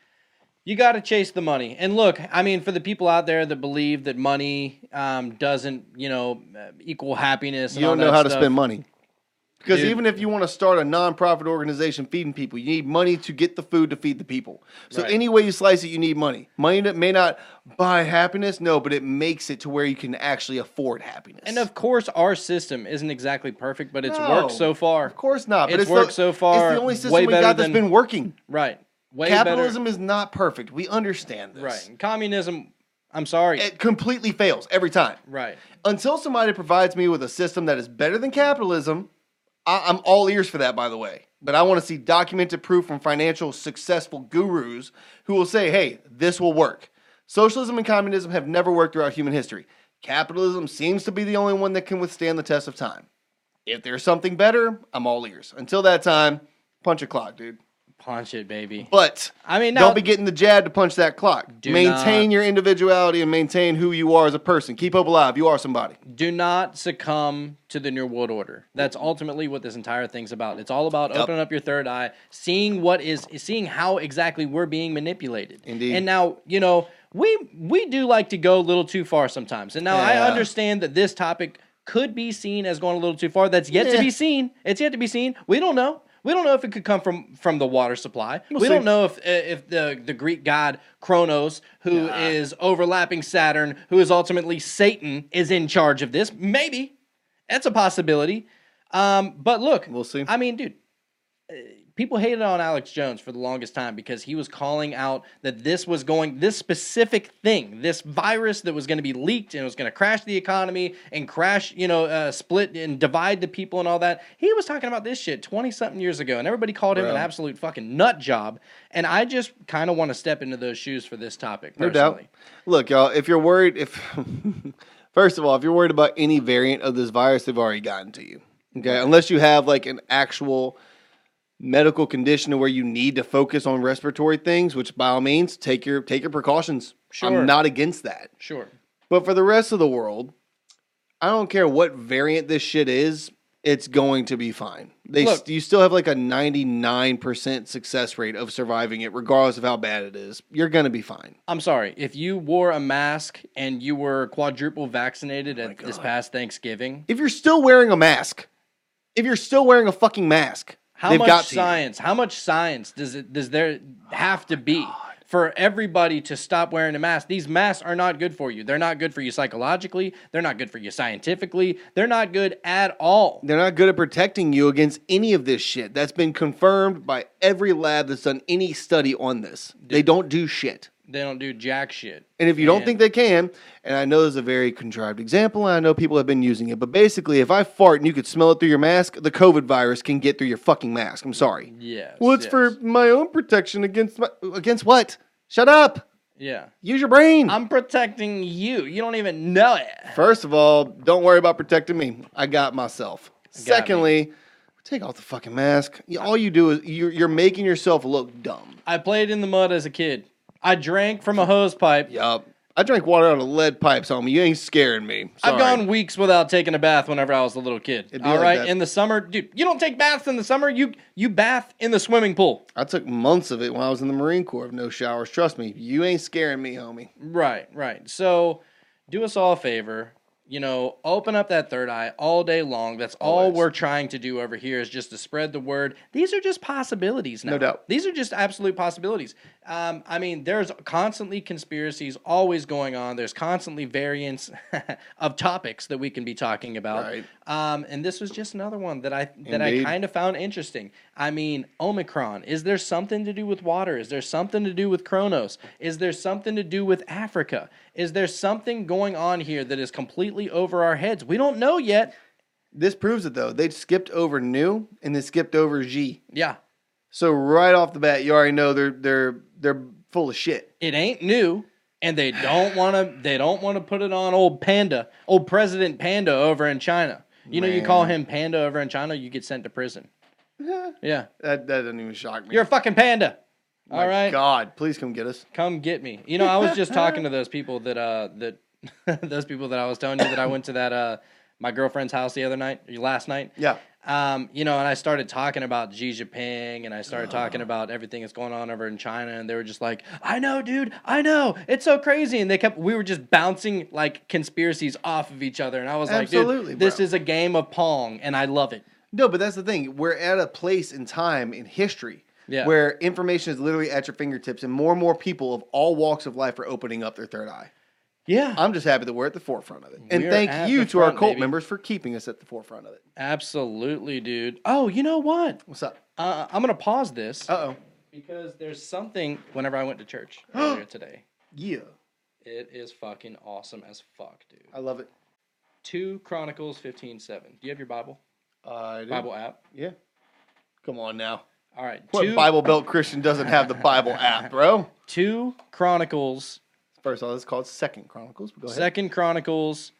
Speaker 1: You got to chase the money. And look, I mean, for the people out there that believe that money um, doesn't, you know, uh, equal happiness. And
Speaker 2: You
Speaker 1: all
Speaker 2: don't know
Speaker 1: that
Speaker 2: how to
Speaker 1: stuff,
Speaker 2: spend money. Because
Speaker 1: Dude.
Speaker 2: even if you want to start a nonprofit organization feeding people, you need money to get the food to feed the people. So
Speaker 1: Right.
Speaker 2: any way you slice it, you need money. Money that may not buy happiness, no, but it makes it to where you can actually afford happiness.
Speaker 1: And of course, our system isn't exactly perfect, but it's
Speaker 2: No,
Speaker 1: worked so far.
Speaker 2: Of course not. But
Speaker 1: It's
Speaker 2: it's,
Speaker 1: worked
Speaker 2: the,
Speaker 1: so far
Speaker 2: It's the only system
Speaker 1: way
Speaker 2: we
Speaker 1: better
Speaker 2: got that's
Speaker 1: than-
Speaker 2: been working.
Speaker 1: Right. Way
Speaker 2: Capitalism is not perfect. We understand this.
Speaker 1: better. Right. Communism, I'm sorry.
Speaker 2: It completely fails every time.
Speaker 1: right.
Speaker 2: Until somebody provides me with a system that is better than capitalism, I, I'm all ears for that, by the way. But I want to see documented proof from financial successful gurus who will say, hey, this will work. Socialism and communism have never worked throughout human history. Capitalism seems to be the only one that can withstand the test of time. If there's something better, I'm all ears. Until that time, punch a clock, dude.
Speaker 1: Punch it, baby.
Speaker 2: But
Speaker 1: I mean, now,
Speaker 2: don't be getting the jab to punch that clock.
Speaker 1: Do
Speaker 2: Maintain
Speaker 1: not-
Speaker 2: your individuality and maintain who you are as a person. Keep hope alive. You are somebody.
Speaker 1: do not succumb to the New World Order. That's ultimately what this entire thing's about. It's all about
Speaker 2: Yep.
Speaker 1: opening up your third eye, seeing what is, seeing how exactly we're being manipulated.
Speaker 2: Indeed.
Speaker 1: And now, you know, we we do like to go a little too far sometimes. And now
Speaker 2: Yeah.
Speaker 1: I understand that this topic could be seen as going a little too far. That's yet to
Speaker 2: Yeah.
Speaker 1: be seen. It's yet to be seen. We don't know. We don't know if it could come from, from the water supply.
Speaker 2: We'll
Speaker 1: we
Speaker 2: see.
Speaker 1: don't know if if the, the Greek god Kronos, who
Speaker 2: Nah.
Speaker 1: is overlapping Saturn, who is ultimately Satan, is in charge of this. Maybe. That's a possibility. Um, but look,
Speaker 2: We'll see.
Speaker 1: I mean, dude, uh, people hated on Alex Jones for the longest time because he was calling out that this was going, this specific thing, this virus that was going to be leaked and was going to crash the economy and crash, you know, uh, split and divide the people and all that. He was talking about this shit twenty-something years ago, and everybody called him
Speaker 2: Bro.
Speaker 1: an absolute fucking nut job. And I just kind of want to step into those shoes for this topic,
Speaker 2: No
Speaker 1: personally.
Speaker 2: doubt. Look, y'all, if you're worried, if first of all, if you're worried about any variant of this virus, they've already gotten to you. Okay, unless you have like an actual medical condition where you need to focus on respiratory things, which by all means, take your take your precautions.
Speaker 1: Sure.
Speaker 2: I'm not against that.
Speaker 1: Sure.
Speaker 2: But for the rest of the world, I don't care what variant this shit is, it's going to be fine. They
Speaker 1: Look.
Speaker 2: you still have like a ninety-nine percent success rate of surviving it, regardless of how bad it is. You're going to be fine.
Speaker 1: I'm sorry. If you wore a mask and you were quadruple vaccinated at this past Thanksgiving,
Speaker 2: If you're still wearing a mask, if you're still wearing a fucking mask,
Speaker 1: how
Speaker 2: they've
Speaker 1: much
Speaker 2: got to you.
Speaker 1: science? How much science does it does there have to be for everybody to stop wearing a mask? These masks are not good for you. They're not good for you psychologically. They're not good for you scientifically. They're not good at all.
Speaker 2: They're not good at protecting you against any of this shit. That's been confirmed by every lab that's done any study on this. They don't do shit.
Speaker 1: They don't do jack shit.
Speaker 2: And if you don't
Speaker 1: And-
Speaker 2: think they can, and I know this is a very contrived example, and I know people have been using it, but basically, if I fart and you could smell it through your mask, the COVID virus can get through your fucking mask. I'm sorry.
Speaker 1: Yes.
Speaker 2: Well, it's
Speaker 1: yes.
Speaker 2: for my own protection against my, against what? Shut up.
Speaker 1: Yeah.
Speaker 2: Use your brain.
Speaker 1: I'm protecting you. You don't even know it.
Speaker 2: First of all, don't worry about protecting me. I got myself.
Speaker 1: Got
Speaker 2: Secondly, me. Take off the fucking mask. All you do is you're, you're making yourself look dumb.
Speaker 1: I played in the mud as a kid. I drank from a hose pipe.
Speaker 2: Yup. I drank water out of lead pipes, homie. You ain't scaring me. Sorry.
Speaker 1: I've gone weeks without taking a bath whenever I was a little kid. All
Speaker 2: like
Speaker 1: right,
Speaker 2: that.
Speaker 1: in the summer, dude, you don't take baths in the summer. You you bath in the swimming pool.
Speaker 2: I took months of it when I was in the Marine Corps of no showers. Trust me, you ain't scaring me, homie.
Speaker 1: Right, right. So, do us all a favor. You know, open up that third eye all day long. That's all
Speaker 2: Always.
Speaker 1: we're trying to do over here is just to spread the word. These are just possibilities now.
Speaker 2: No doubt.
Speaker 1: These are just absolute possibilities. Um, I mean, there's constantly conspiracies always going on. There's constantly variants of topics that we can be talking about.
Speaker 2: Right.
Speaker 1: Um, and this was just another one that I that I
Speaker 2: Indeed.
Speaker 1: kind of found interesting. I mean, Omicron. Is there something to do with water? Is there something to do with Kronos? Is there something to do with Africa? Is there something going on here that is completely over our heads? We don't know yet.
Speaker 2: This proves it, though. They skipped over Nu and they skipped over Xi.
Speaker 1: Yeah.
Speaker 2: So right off the bat, you already know they're they're they're full of shit.
Speaker 1: It ain't new, and they don't want to. They don't want to put it on old Panda, old President Panda over in China. You know, you call him Panda over in China, you get sent to prison. Yeah,
Speaker 2: That that doesn't even shock me.
Speaker 1: you're a fucking panda.
Speaker 2: My
Speaker 1: All right,
Speaker 2: God, please come get us.
Speaker 1: come get me. You know, I was just talking to those people that uh that those people that I was telling you that I went to that uh my girlfriend's house the other night, last night.
Speaker 2: Yeah.
Speaker 1: Um, you know, and I started talking about Xi Jinping, and I started talking about everything that's going on over in China, and they were just like, "I know, dude, I know, it's so crazy." And they kept, we were just bouncing like conspiracies off of each other, and I was
Speaker 2: Absolutely,
Speaker 1: like, "Dude, this
Speaker 2: bro.
Speaker 1: is a game of Pong, and I love it."
Speaker 2: No, but that's the thing. We're at a place in time in history
Speaker 1: Yeah.
Speaker 2: where information is literally at your fingertips, and more and more people of all walks of life are opening up their third eye.
Speaker 1: Yeah,
Speaker 2: I'm just happy that we're at the forefront of it. And
Speaker 1: We're
Speaker 2: thank
Speaker 1: at
Speaker 2: you
Speaker 1: the
Speaker 2: to our
Speaker 1: front,
Speaker 2: cult
Speaker 1: baby.
Speaker 2: members for keeping us at the forefront of it.
Speaker 1: absolutely, dude. Oh, you know what?
Speaker 2: What's up?
Speaker 1: Uh, I'm gonna pause this
Speaker 2: Uh-oh.
Speaker 1: because there's something. Whenever I went to church earlier today,
Speaker 2: Yeah.
Speaker 1: it is fucking awesome as fuck, dude.
Speaker 2: I love it.
Speaker 1: Two Chronicles fifteen seven. Do you have your Bible?
Speaker 2: I do.
Speaker 1: Bible app.
Speaker 2: Yeah. Come on now.
Speaker 1: All right.
Speaker 2: What
Speaker 1: two,
Speaker 2: Bible Belt Christian doesn't have the Bible app, bro?
Speaker 1: two Chronicles,
Speaker 2: First of all, it's called Second Chronicles. But go ahead.
Speaker 1: Second Chronicles,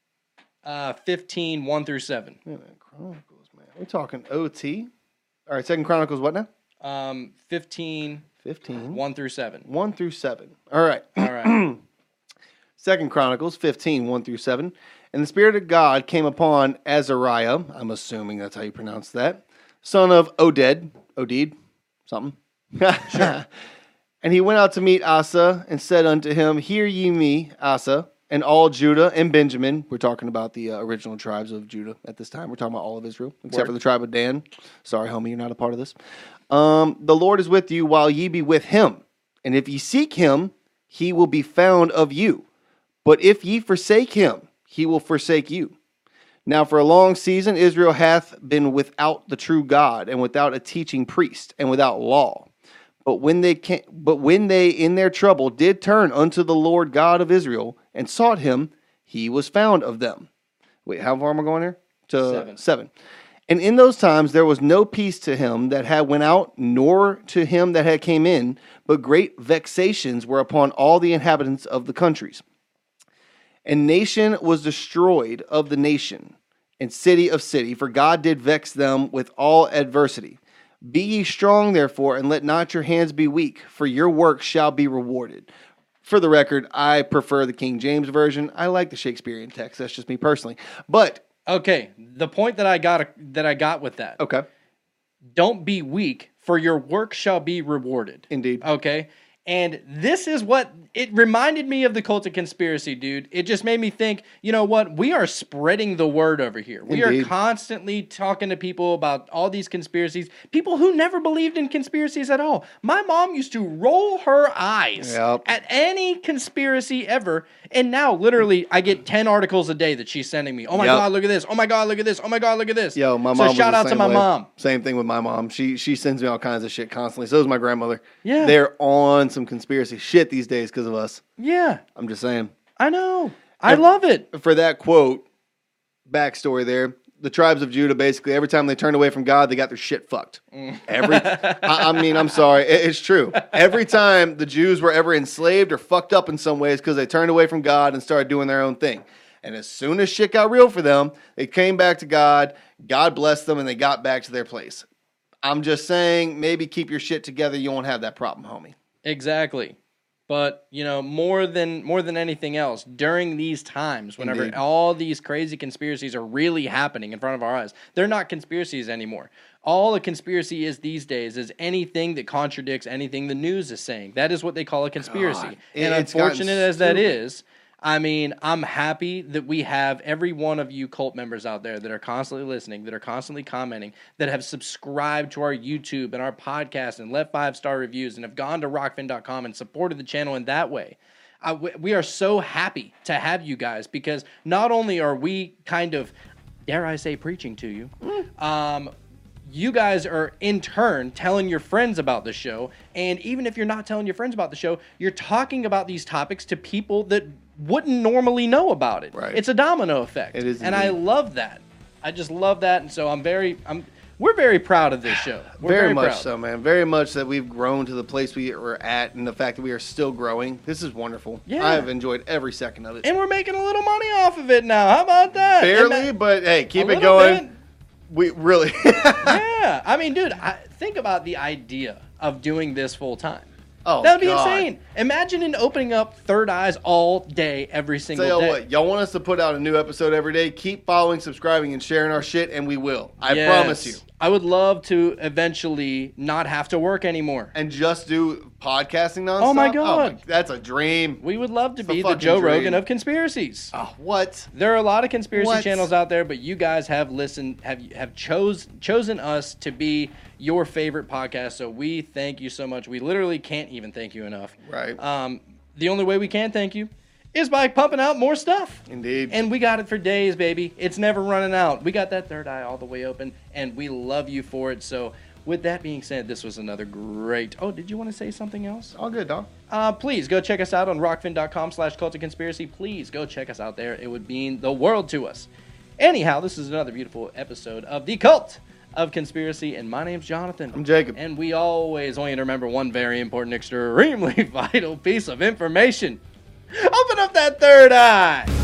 Speaker 1: uh, fifteen, one through seven.
Speaker 2: Yeah, man, Chronicles, man. We're talking O T. All right, Second Chronicles, what now?
Speaker 1: Um, fifteen,
Speaker 2: fifteen.
Speaker 1: one through seven.
Speaker 2: one through seven. All right.
Speaker 1: All right.
Speaker 2: Second Chronicles fifteen, one through seven. And the Spirit of God came upon Azariah, I'm assuming that's how you pronounce that, son of Oded, Oded, something. Sure. And he went out to meet Asa and said unto him, Hear ye me, Asa, and all Judah and Benjamin. We're talking about the uh, original tribes of Judah at this time. We're talking about all of Israel, except
Speaker 1: Word.
Speaker 2: for the tribe of Dan. Sorry, homie, you're not a part of this. Um, the Lord is with you while ye be with him. And if ye seek him, he will be found of you. But if ye forsake him, he will forsake you. Now for a long season Israel hath been without the true God, and without a teaching priest, and without law. But when they can, but when they in their trouble did turn unto the Lord God of Israel, and sought him, he was found of them. Wait, how far am I going here? To
Speaker 1: Seven.
Speaker 2: seven. And in those times there was no peace to him that had went out, nor to him that had came in, but great vexations were upon all the inhabitants of the countries. And nation was destroyed of the nation, and city of city, for God did vex them with all adversity. Be ye strong, therefore, and let not your hands be weak, for your work shall be rewarded. For the record, I prefer the King James Version. I like the Shakespearean text. That's just me personally. But,
Speaker 1: Okay. The point that I got that I got with that.
Speaker 2: okay,
Speaker 1: Don't be weak, for your work shall be rewarded.
Speaker 2: indeed.
Speaker 1: Okay. And this is what it reminded me of the cult of conspiracy, dude. It just made me think, you know what? We are spreading the word over here. We
Speaker 2: Indeed.
Speaker 1: are constantly talking to people about all these conspiracies, people who never believed in conspiracies at all. My mom used to roll her eyes
Speaker 2: Yep.
Speaker 1: at any conspiracy ever. And now, literally, I get ten articles a day that she's sending me. Oh my
Speaker 2: Yep.
Speaker 1: God, look at this. Oh my God, look at this. Oh my God, look at this.
Speaker 2: Yo, my
Speaker 1: so
Speaker 2: mom was
Speaker 1: shout
Speaker 2: the
Speaker 1: out to
Speaker 2: same
Speaker 1: my
Speaker 2: way.
Speaker 1: mom.
Speaker 2: Same thing with my mom. She she sends me all kinds of shit constantly. So does my grandmother.
Speaker 1: Yeah.
Speaker 2: They're on some conspiracy shit these days because of us.
Speaker 1: Yeah,
Speaker 2: I'm just saying.
Speaker 1: I know. I
Speaker 2: And
Speaker 1: love it.
Speaker 2: For that quote, backstory there, the tribes of Judah, basically, every time they turned away from God, they got their shit fucked. Every, I, I mean, I'm sorry. It, it's true. Every time the Jews were ever enslaved or fucked up in some ways because they turned away from God and started doing their own thing. And as soon as shit got real for them, they came back to God, God blessed them, and they got back to their place. I'm just saying, maybe keep your shit together. You won't have that problem, homie.
Speaker 1: Exactly. But, you know, more than more than anything else, during these times, whenever
Speaker 2: Indeed.
Speaker 1: all these crazy conspiracies are really happening in front of our eyes, they're not conspiracies anymore. All a conspiracy is these days is anything that contradicts anything the news is saying. That is what they call a conspiracy.
Speaker 2: God,
Speaker 1: and
Speaker 2: it's gotten
Speaker 1: unfortunate as that
Speaker 2: stupid.
Speaker 1: is, I mean, I'm happy that we have every one of you cult members out there that are constantly listening, that are constantly commenting, that have subscribed to our YouTube and our podcast and left five-star reviews and have gone to rockfin dot com and supported the channel in that way. Uh, we, we are so happy to have you guys because not only are we kind of, dare I say, preaching to you, um, you guys are in turn telling your friends about the show. And even if you're not telling your friends about the show, you're talking about these topics to people that wouldn't normally know about it.
Speaker 2: Right.
Speaker 1: It's a domino effect.
Speaker 2: It is
Speaker 1: and I
Speaker 2: indeed.
Speaker 1: love that. I just love that. And so I'm very, I'm, we're very proud of this show. We're
Speaker 2: Very,
Speaker 1: very
Speaker 2: much
Speaker 1: proud.
Speaker 2: so, man. Very much that we've grown to the place we are at and the fact that we are still growing. This is wonderful.
Speaker 1: Yeah.
Speaker 2: I have enjoyed every second of it.
Speaker 1: And we're making a little money off of it now. How about that?
Speaker 2: Barely,
Speaker 1: And that-
Speaker 2: but hey, keep
Speaker 1: a
Speaker 2: it
Speaker 1: little
Speaker 2: going.
Speaker 1: bit.
Speaker 2: We really.
Speaker 1: Yeah. I mean, dude, I, think about the idea of doing this full time.
Speaker 2: Oh,
Speaker 1: That would be
Speaker 2: God.
Speaker 1: insane. Imagine in opening up Third Eyes all day, every single
Speaker 2: Tell you
Speaker 1: day.
Speaker 2: what, y'all want us to put out a new episode every day? Keep following, subscribing, and sharing our shit, and we will. I
Speaker 1: Yes.
Speaker 2: promise you.
Speaker 1: I would love to eventually not have to work anymore.
Speaker 2: And just do podcasting nonstop.
Speaker 1: Oh, my God.
Speaker 2: that's a dream.
Speaker 1: We would love to
Speaker 2: It's a
Speaker 1: be the
Speaker 2: fucking
Speaker 1: Joe
Speaker 2: dream.
Speaker 1: Rogan of conspiracies.
Speaker 2: Oh, what?
Speaker 1: There are a lot of conspiracy
Speaker 2: What?
Speaker 1: channels out there, but you guys have listened, have have chose chosen us to be your favorite podcast. So we thank you so much. We literally can't even thank you enough.
Speaker 2: Right.
Speaker 1: Um, the only way we can thank you is by pumping out more stuff.
Speaker 2: Indeed.
Speaker 1: And we got it for days, baby. It's never running out. We got that third eye all the way open, and we love you for it. So with that being said, this was another great... Oh, did you want to say something else?
Speaker 2: All good, dog.
Speaker 1: Uh, please go check us out on rockfin dot com slash cult of conspiracy. Please go check us out there. It would mean the world to us. Anyhow, this is another beautiful episode of The Cult of Conspiracy, and my name's Jonathan.
Speaker 2: I'm Jacob.
Speaker 1: And we always want you to remember one very important, extremely vital piece of information. Open up that third eye!